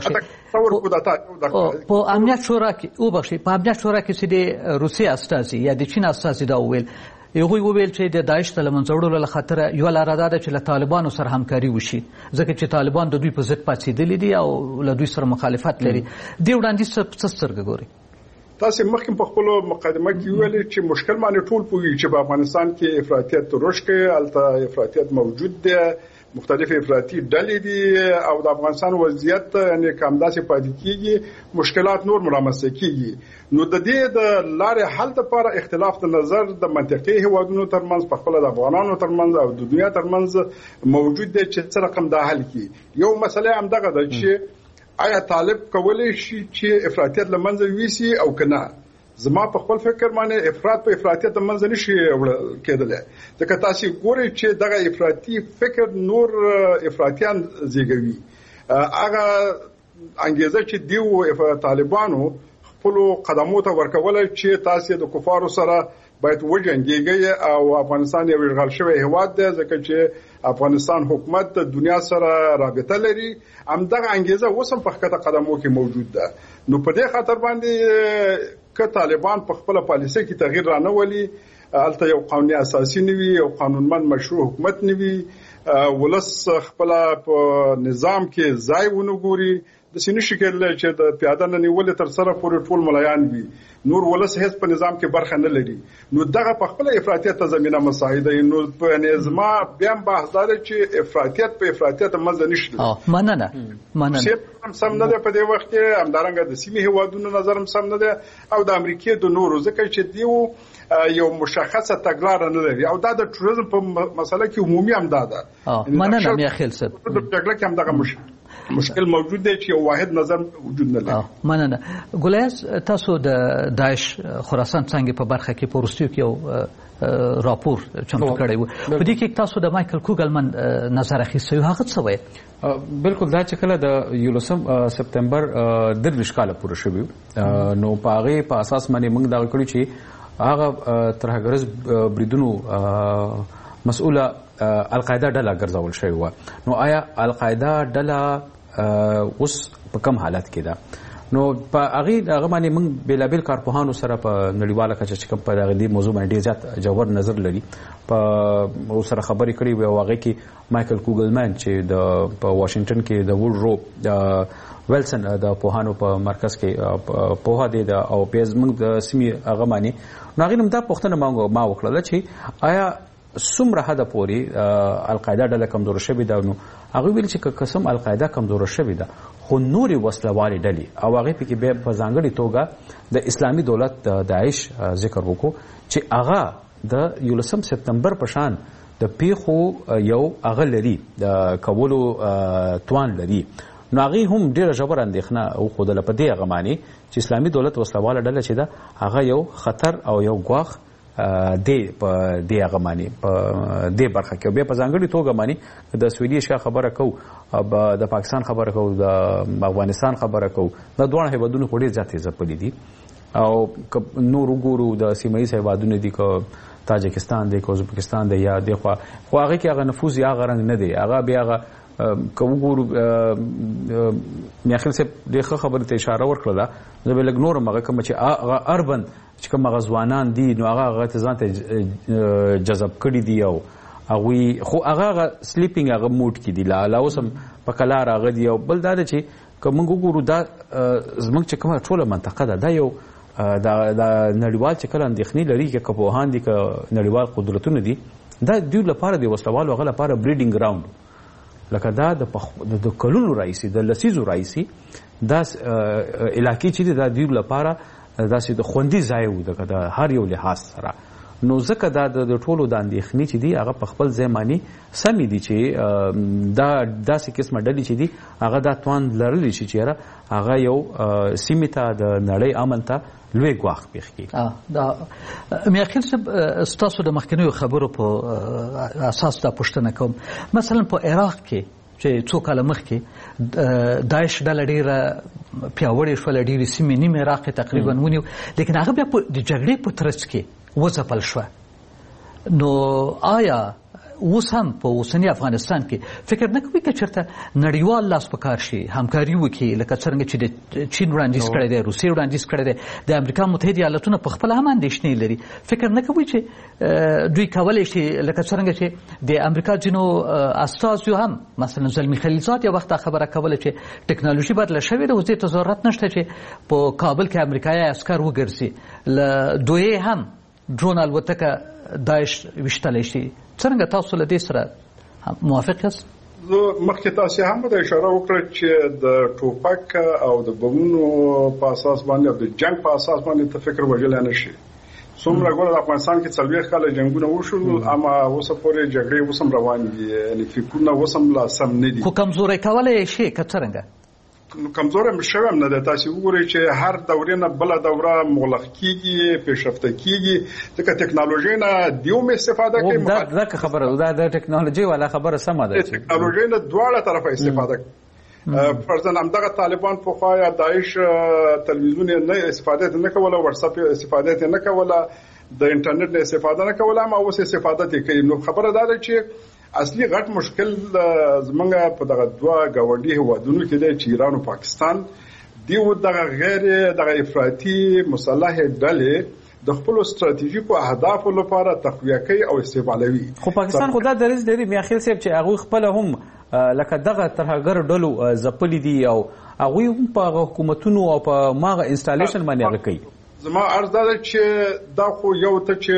وبخښئ په امنیت شورا کې وبخښئ په امنیت شورا کې چې د روسیې استازي یا د چین استازي دا وویل هغوی وویل چې د داعش د له منځه وړلو له خاطره یوه لاره دا ده چې له طالبانو سره همکاري وشي ځکه چې طالبان د دوی په ضد پاڅېدلي دي او له دوی سره مخالفت لري. دې وړاندیز څه سترګه ګوري؟ تاسې مخکې په خپلو مقدمه کې ویلې چې مشکل باندې ټول پوهېږي چې په افغانستان کې افراطیت رشد کوي هلته افراطیت موجود دی مختلف افراطي ډلې دي او د افغانستان وضعیت یعنې که همداسې پاتې کېږي مشکلات نور رامنځته کېږي. نو د دې د لارې حل لپاره اختلاف د نظر د منطقي هیوادونو ترمنځ په خپله د افغانانو ترمنځ او د دنیا ترمنځ موجود دی چې څه رقم دا حل کړي. یو مسله همدغه ده چې آیا طالب کولی شي چې افراطیت له منځه یوسي او که نه؟ زما په خپل فکر باندې افراط په افراطیت د منځه نشي وړل کېدلی ځکه تاسې ګورئ چې دغه افراطي فکر نور افراطیان زیږوي. هغه انګیزه چې دیو طالبانو خپلو قدمو ته ورکوله چې تاسې د کفارو سره باید وجنګېږئ او افغانستان یو اشغال شوی هیواد دی ځکه چې افغانستان حکومت د دنیا سره رابطه لري همدغه انګیزه اوس هم په ښکته قدمو کې موجود ده. نو په دې خاطر باندې که طالبان په خپله پالیسۍ کې تغییر رانولي هلته یو قانوني اساسي نه وي یو قانونمند مشروع حکومت نه وي ولس خپله په نظام کې ځای ونه ګوري داسې نشي کېدلی چې د پیاده نه نیولې تر سره پورې ټول ملایان وي نور ولس هیڅ په نظام کې برخه نه لري نو دغه په خپله افراطیت ته زمینه مساعده نو یعنې زما بیا هم بحث دا دی چې افراطیت په افراطیت منځه نشي مننه مننه هم سم نه دی په دې وخت کې همدارنګه د سیمې هیوادونو نظر هم سم نه دی او د امریکې د نورو ځکه چې دیو یو مشخصه تګلاره نه لري او دا د ټوریزم په مسله کې عمومي هم دا ده مننه میاخیل صاحب د جګړه کې هم دغه مشکل مشکل موجود دی چې یو واحد نظر وجود نه لري. مننه. ګلیاس تاسو د داعش خراسان څنګه په برخه کې په وروستیو کې یو راپور چمتو کړی و په دې کې تاسو د مایکل کوګلمن نظر اخیستی و هغه څه وایي؟ بالکل دا چې کله د یولسم سپتمبر درویشت کاله پوره شوي نو په هغې په اساس باندې موږ دغه کړي چې هغه ترهګرز بریدونو مسؤله القاعده ډله ګرځول شوی و. نو آیا القاعده ډله اوس په کوم حالت کې ده؟ نو په هغه هغه باندې موږ بیلابل کارپوهانو سره په نړیواله کچه چې کوم په دغه دې موضوع باندې زیات جوړ نظر لري په سره خبرې کړې وي. هغه کې مایکل کوګلمن چې د په واشنگټن کې د وډرو د ویلسن د پوهانو په مرکز کې پوها دی او پیاز موږ د سیمې هغه باندې نو هغه دا پوښتنه ما وکړه چې آیا څومره حد پورې القاعده ډله کمزور شوې ده؟ نو هغه ویل چې قسم القاعده کمزور شوې ده خو نورې وسلوالې ډلې او هغه پکې به په ځانګړي توګه د اسلامي دولت د داعش ذکر وکړو چې هغه د یولسم سپتمبر په شان د پیښو یو هغه لري د کولو توان لري. نو هغه هم ډیره ژوره اندېښنه وښودله په دې هغه معنی چې اسلامي دولت وسلواله ډله چې ده هغه یو خطر او یو ګواښ دی په دې هغه معنی په دې برخه کې. بیا په ځانګړي توګه معنی د سویډي شاه خبره کوو، د پاکستان خبره کوو، د افغانستان خبره کوو، دا دواړه هیوادونه خو ډېر زیات ځپلي دي او نور وګورو د سیمه ییز هیوادونه دي که تاجکستان دی که ازبکستان دی یا دی خو خو هغه کې هغه نفوذ یا هغه رنګ نه دی. هغه بیا هغه که وګورو میاخیل صاحب ډېر ښه خبرې ته اشاره ورکړله. زه به لږ نور هم هغه کوم چې هغه اربن چې کوم هغه ځوانان دي نو هغه هغه ته ځان ته جذب کړي دي او هغوی خو هغه هغه سلیپینګ هغه موډ کې دي لا اوس هم په کلار هغه دي. او بل دا ده چې که موږ وګورو دا زموږ چې کومه ټوله منطقه ده دا یو د نړیوال چې کله اندېښنې لري که که پوهان دي که نړیوال قدرتونه دي دا دوی لپاره د وسلوالو هغه لپاره بریډینګ ګراوند لکه دا د کلونو راهیسې د لسیزو راهیسې دا علاقې چې دي دا دوی لپاره داسې د خوندي ځای و د هر یو لحاظ سره. نو ځکه دا د ټولو د اندېښنې چې دي هغه په خپل ځای معنی سمې دي چې دا داسې قسمه ډلې چې دي هغه دا توان لرلی شي چې یاره هغه یو سیمې ته د نړۍ امن ته لوی ګواښ پېښ کړي. دا میاخیل صاحب ستاسو د مخکینیو خبرو په اساس دا پوښتنه کوم، مثلا په عراق کې چې څو کاله مخکې داعش ډله ډېره پیاوړې شوله، ډېرې سیمې نیم عراق یې تقریبا ونیو، لیکن هغه بیا د جګړې په ترڅ کې وځپل شوه. نو آیا اوس هم په اوسني افغانستان کې فکر نه کوي که چېرته نړیوال لاس په کار شي، همکاري وکړي، لکه څرنګه چې د چین وړاندیز کړی دی، روسیې وړاندیز کړی دی، د امریکا متحده ایالتونه په خپله هم اندېښنې لري؟ فکر نه کوي چې دوی کولی شي لکه څرنګه چې د امریکا ځینو استازیو هم مثلا زلمي خلیلزاد یو وخت دا خبره کوله چې ټکنالوژي بدله شوې ده، اوس دې ته ضرورت نشته چې په کابل کې امریکایي عسکر وګرځي، له دوی هم ډرون الوتکه داعش ویشتلی شي. څرنګه تاسو له دې سره موافق یاست؟ زه مخکې تاسې هم د اشاره وکړه چې د ټوپک او د بمونو په اساس باندې او د جنگ په اساس باندې ته فکر وژلی نه شي. څومره ګوره د افغانستان کې څلوېښت کاله جنګونه وشول اما اوسه پورې جګړې اوس هم روان دي، یعنې فکرونه اوس هم لا سم نه دي. خو کمزوری کولی شي که څرنګه؟ کمزوری شوی هم نه ده. تاسې وګورئ چې هر دورې نه بله دوره مغلق کېږي، پیشرفته کېږي، ځکه ټکنالوژۍ نه دیو هم استفاده کوي. دا که خبره دا د ټکنالوژۍ والا خبره سمه ده چې ټکنالوژۍ نه دواړه طرفه استفاده کوي. فرضاً همدغه طالبان پخوا یا داعش تلویزیون نه استفاده نه کوله، واتساپ استفاده نه کوله، د انټرنیټ نه استفاده نه کوله، اما اوس استفاده کوي. نو خبره دا ده چې اصلي غټ مشکل زمونږ په دغه دوه ګاونډي هیوادونو کې دی چې ایران او پاکستان دی. و دغه غیر دغه افراطي مسلح ډلې د خپل ستراتیژیکو اهدافو لپاره تقویه کوي او استعمالوي. خو پاکستان خو دا دریځ لري میاخیل صاحب چې هغوی خپله هم لکه دغه ترهګر ډلو ځپلي دي او هغوی هم په هغه حکومتونو او په ماغه انسټالیشن باندې هغه کوي. زما عرض دا ده چې دا خو یو ته چې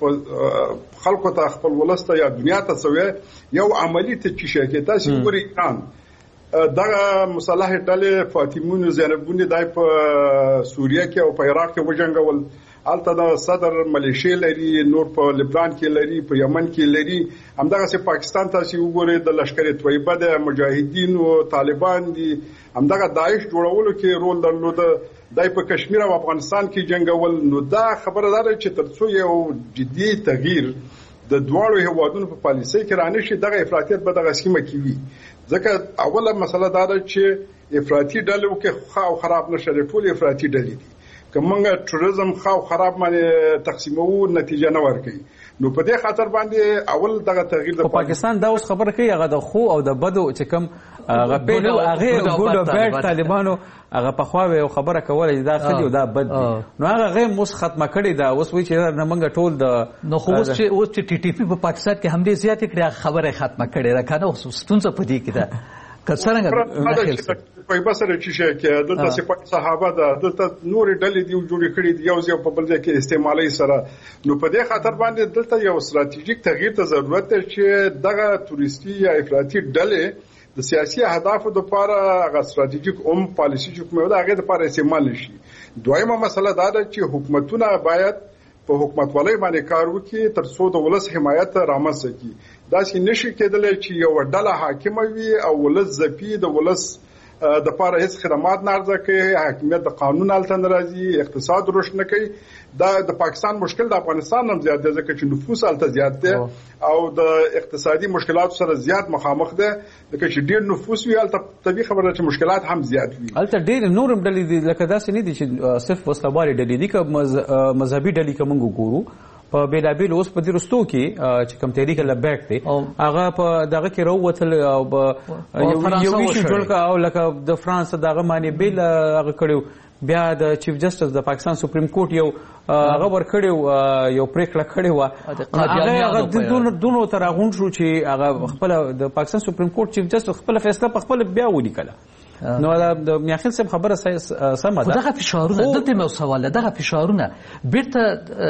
خلکو ته خپل ولسته یا دنیا ته سوی یو عملی ته چې شي کې تاسو وګورئ ایران دغه مسلح ډلې فاطمون زینبون دای په سوریه کې او په عراق کې وجنګول، البته د صدر ملیشیا لري، نور په لبنان کې لري، په یمن کې لري، همدغه سي پاکستان تاسو وګورئ د لشکر طیبه د مجاهدین او طالبان دي، همدغه داعش جوړولو کې رول درلود، دای په کشمیر او افغانستان کې جنگول. نو دا خبره ده چې ترڅو یو جدي تغییر د دواړو هیوادونو په پالیسۍ کې رانه شي دغه افراطیت به دغه سیمه کې وي. ځکه اوله مسله دا ده چې افراطي ډلې کې خو خراب نشه، ټول افراطي ډلې دي. که موږ ټوریزم خو خراب باندې تقسیمو نتیجه نه ورکړي. نو په دې خاطر باندې اول دغه تغییر د پاکستان دا اوس خبره کوي هغه د خو او د بدو چې کوم هغه پیډو هغه ګډ او بیډ طالبانو هغه په خوا یو خبره کوله چې دا خدي او دا بد دي نو هغه غیر مس ختمه کړي دا اوس وی چې نه منګه ټول د نو خو اوس چې اوس چې ټي ټي پی په پاکستان کې هم دې زیات کړي خبره ختمه کړي را کنه اوس ستونزه پدې کې ده کڅرنګ په بسره چې شي کې دلته سپاه صحابه ده دلته نور ډلې دی جوړې کړې دي یو ځای په بل ځای کې استعمالي سره نو په دې خاطر باندې دلته یو ستراتیژیک تغییر ته ضرورت ده چې دغه توريستي یا افراطي ډلې د سیاسي اهدافو لپاره هغه ستراتیژیک اوم پالیسي چې کومه ده هغه لپاره استعمال شي. دویمه مسله دا ده چې حکومتونه باید په حکومتولۍ باندې کار وکړي تر څو د ولس حمایت رامنځته کړي. دا چې نشي کېدلی چې یو ډله حاکمه وي او ولس ځپي د ولس د پاره هیڅ خدمات نه ارزه کوي حاکمیت د قانون الته ناراضي اقتصاد رشد نه کوي. دا د پاکستان مشکل د افغانستان هم زیات دی ځکه چې نفوس الته زیات دی او د اقتصادي مشکلاتو سره زیات مخامخ دی ځکه چې ډیر نفوس وي الته طبيعي خبره چې مشکلات هم زیات وي. الته ډیر نورم ډلې دي لکه داسې نه دي چې صرف وسلوالي ډلې دي که مذهبي ډلې کوم ګورو په بیلابیل اوس په دې رستو کې چې کوم تحریک لبیک دی هغه په دغه کې راووتل او یو ویشن جوړ کا او لکه د فرانس دغه معنی بیل هغه کړو بیا د چیف جسټس د پاکستان سپریم کورټ یو هغه ور کړو یو پریکړه کړې و هغه هغه دونو دونو تر غون شو چې هغه خپل د پاکستان سپریم کورټ چیف جسټس خپل فیصله په خپل بیا ولیکله. نو د میاخیل صاحب خبره سمه ده دغه فشارونه دلته مو سوال دغه فشارونه بیرته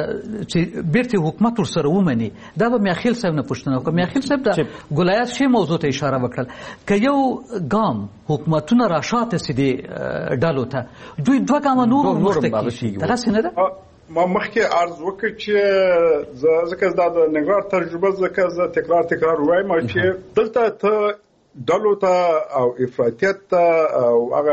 چې بیرته حکومت ور سره ومني دا به میاخیل صاحب نه پوښتنه وکړه. میاخیل صاحب د ګولایات شی موضوع ته اشاره وکړل که یو ګام حکومتونه راشاته سي دي ډالو ته دوی دوه ګام نور مخته کیږي دا څنګه ده. ما مخکې عرض وکړ چې ځکه دا د نګران تجربه ځکه زه تکرار تکرار وایم چې دلته ته ډلو ته او افراطیت ته او هغه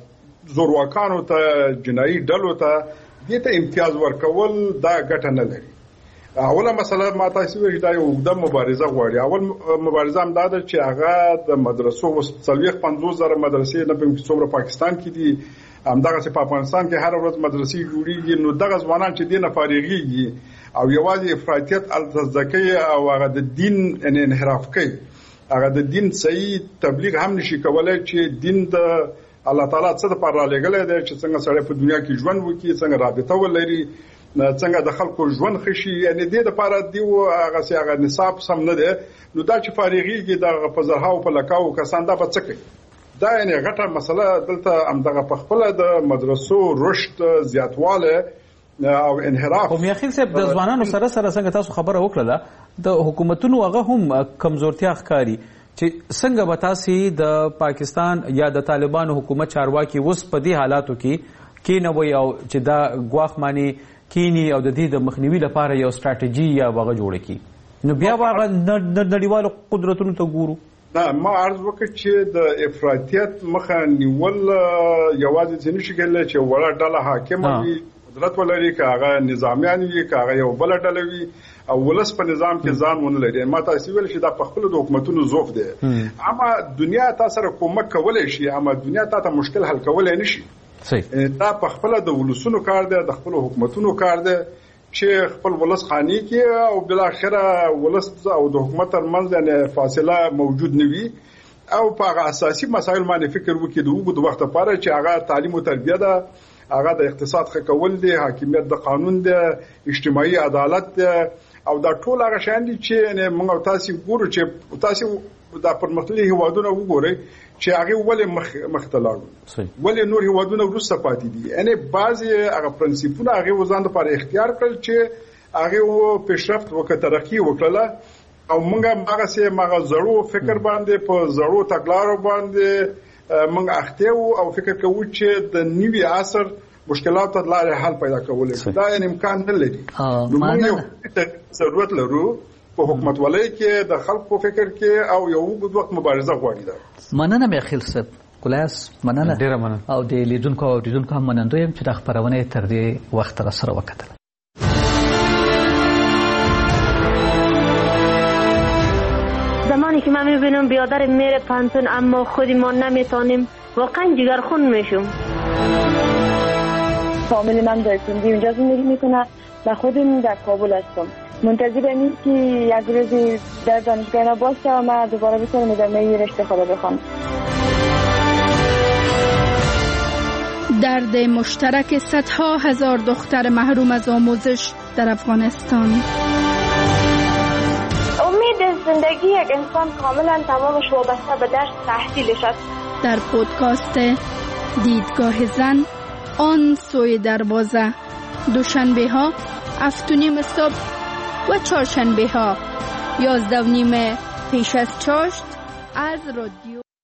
زورواکانو ته جنایي ډلو ته دې ته امتیاز ورکول دا ګټه نه لري. اوله مسله ما تاسو ویل دا یو اوږده مبارزه غواړي. اول مبارزه هم دا ده چې هغه د مدرسو څلوېښت پنځوس زره مدرسې نه په څومره پاکستان کې دي همدغه په افغانستان کې هر ورځ مدرسې جوړیږي نو دغه ځوانان چې دینه فارغيږي او یوازې افراطیت التزکیه او هغه د دین ان انحراف کوي هغه د دین صحیح تبلیغ هم نشي کولای چې دین د الله تعالی څخه د پر لګلې ده چې څنګه سره په دنیا کې ژوند وکړي څنګه رابطه ولري څنګه د خلکو ژوند خشي یعنی د دې لپاره دی هغه سي هغه نصاب سم نه ده نو دا چې فارغيږي د په زرهاو په لکاو کسان دا بچکه دا یعنی غټه مسله دلته هم دغه په خپل د مدرسو رشد زیاتواله او انحراف. خو میاخیل صاحب د ځوانانو سره سره څنګه تاسو خبره وکړه د حکومتونو هغه هم کمزورتیا ښکاری چې څنګه به تاسو د پاکستان یا د طالبانو حکومت چارواکي اوس په دې حالاتو کې کینوي او چې دا غواخ معنی کینی او د دې د مخنیوي لپاره یو ستراتیژي یا وغه جوړ کړي نو بیا هغه نړیوالو قدرتونو ته ګورو. دا ما عرض وکړ چې د افراطیت مخه نیول یوازې ځنې شي کېدل چې وړه ډله حاکم وي قدرت ولري که هغه نظامیان وي که هغه یو بل ډله وي او ولس په نظام کې ځان ونه لري. ما تاسو ویل چې دا په خپل د حکومتونو ضعف دی اما دنیا تاسو سره کومک کولای شي اما دنیا تاسو مشکل حل کولای نشي. صحیح دا په خپل د ولسونو کار دی د خپل حکومتونو کار دی چې خپل ولس خاني کې او بل اخره ولس او د حکومت ترمنځ یعنی فاصله موجود نه وي او په اساسي مسایل باندې فکر وکړي د وګړو وخت لپاره چې هغه تعلیم او تربیه ده هغه د اقتصاد ښه کول دي حاکمیت د قانون دی اجتماعي عدالت دی او دا ټول هغه شان دي چې موږ تاسو ګورو چې تاسو د پرمختللي هیوادونو وګورئ چې هغه ولې مخ مختلاړو ولې نور هیوادونه ورسته پاتې دي یعنی بعضي هغه پرنسپونه هغه وزن لپاره اختیار کړل چې هغه پیشرفت وکړه ترقی وکړه او موږ هغه سه مغه زړو فکر باندې په زړو تګلارو باندې موږ اخته او فکر کوو چې د نیوي عصر مشکلات ته لارې حل پیدا کولای دا یې امکان نه لري. نو موږ ضرورت لرو په حکومت ولای کې د خلکو فکر کې او یو وخت مبارزه غواړي. دا مننه میاخیل صاحب کلاس مننه ډیره مننه او د لیدونکو او لیدونکو هم مننه یم چې د خبرونه تر دې وخت را سره وکړه. زمانی که من میبینم بیادر میره پانتون اما خودی ما نمیتانیم واقعا جگرخون میشم. فامیل من در سندی اونجا زندگی میکنه و خودم در کابل هستم. منتظر اینیم که یک روزی در دانشگاه اینا باز شوم و دوباره بتونم ادامه رشته خود بخوام. درد مشترک صدها هزار دختر محروم از آموزش در افغانستان. امید زندگی یک انسان کاملا تمامش وابسته به درس تحصیلش است. در پودکاست دیدگاه زن آن سوی دروازه، دوشنبه ها هفت و نیم صبح و چهارشنبه ها یازده و نیم پیش از چاشت از رادیو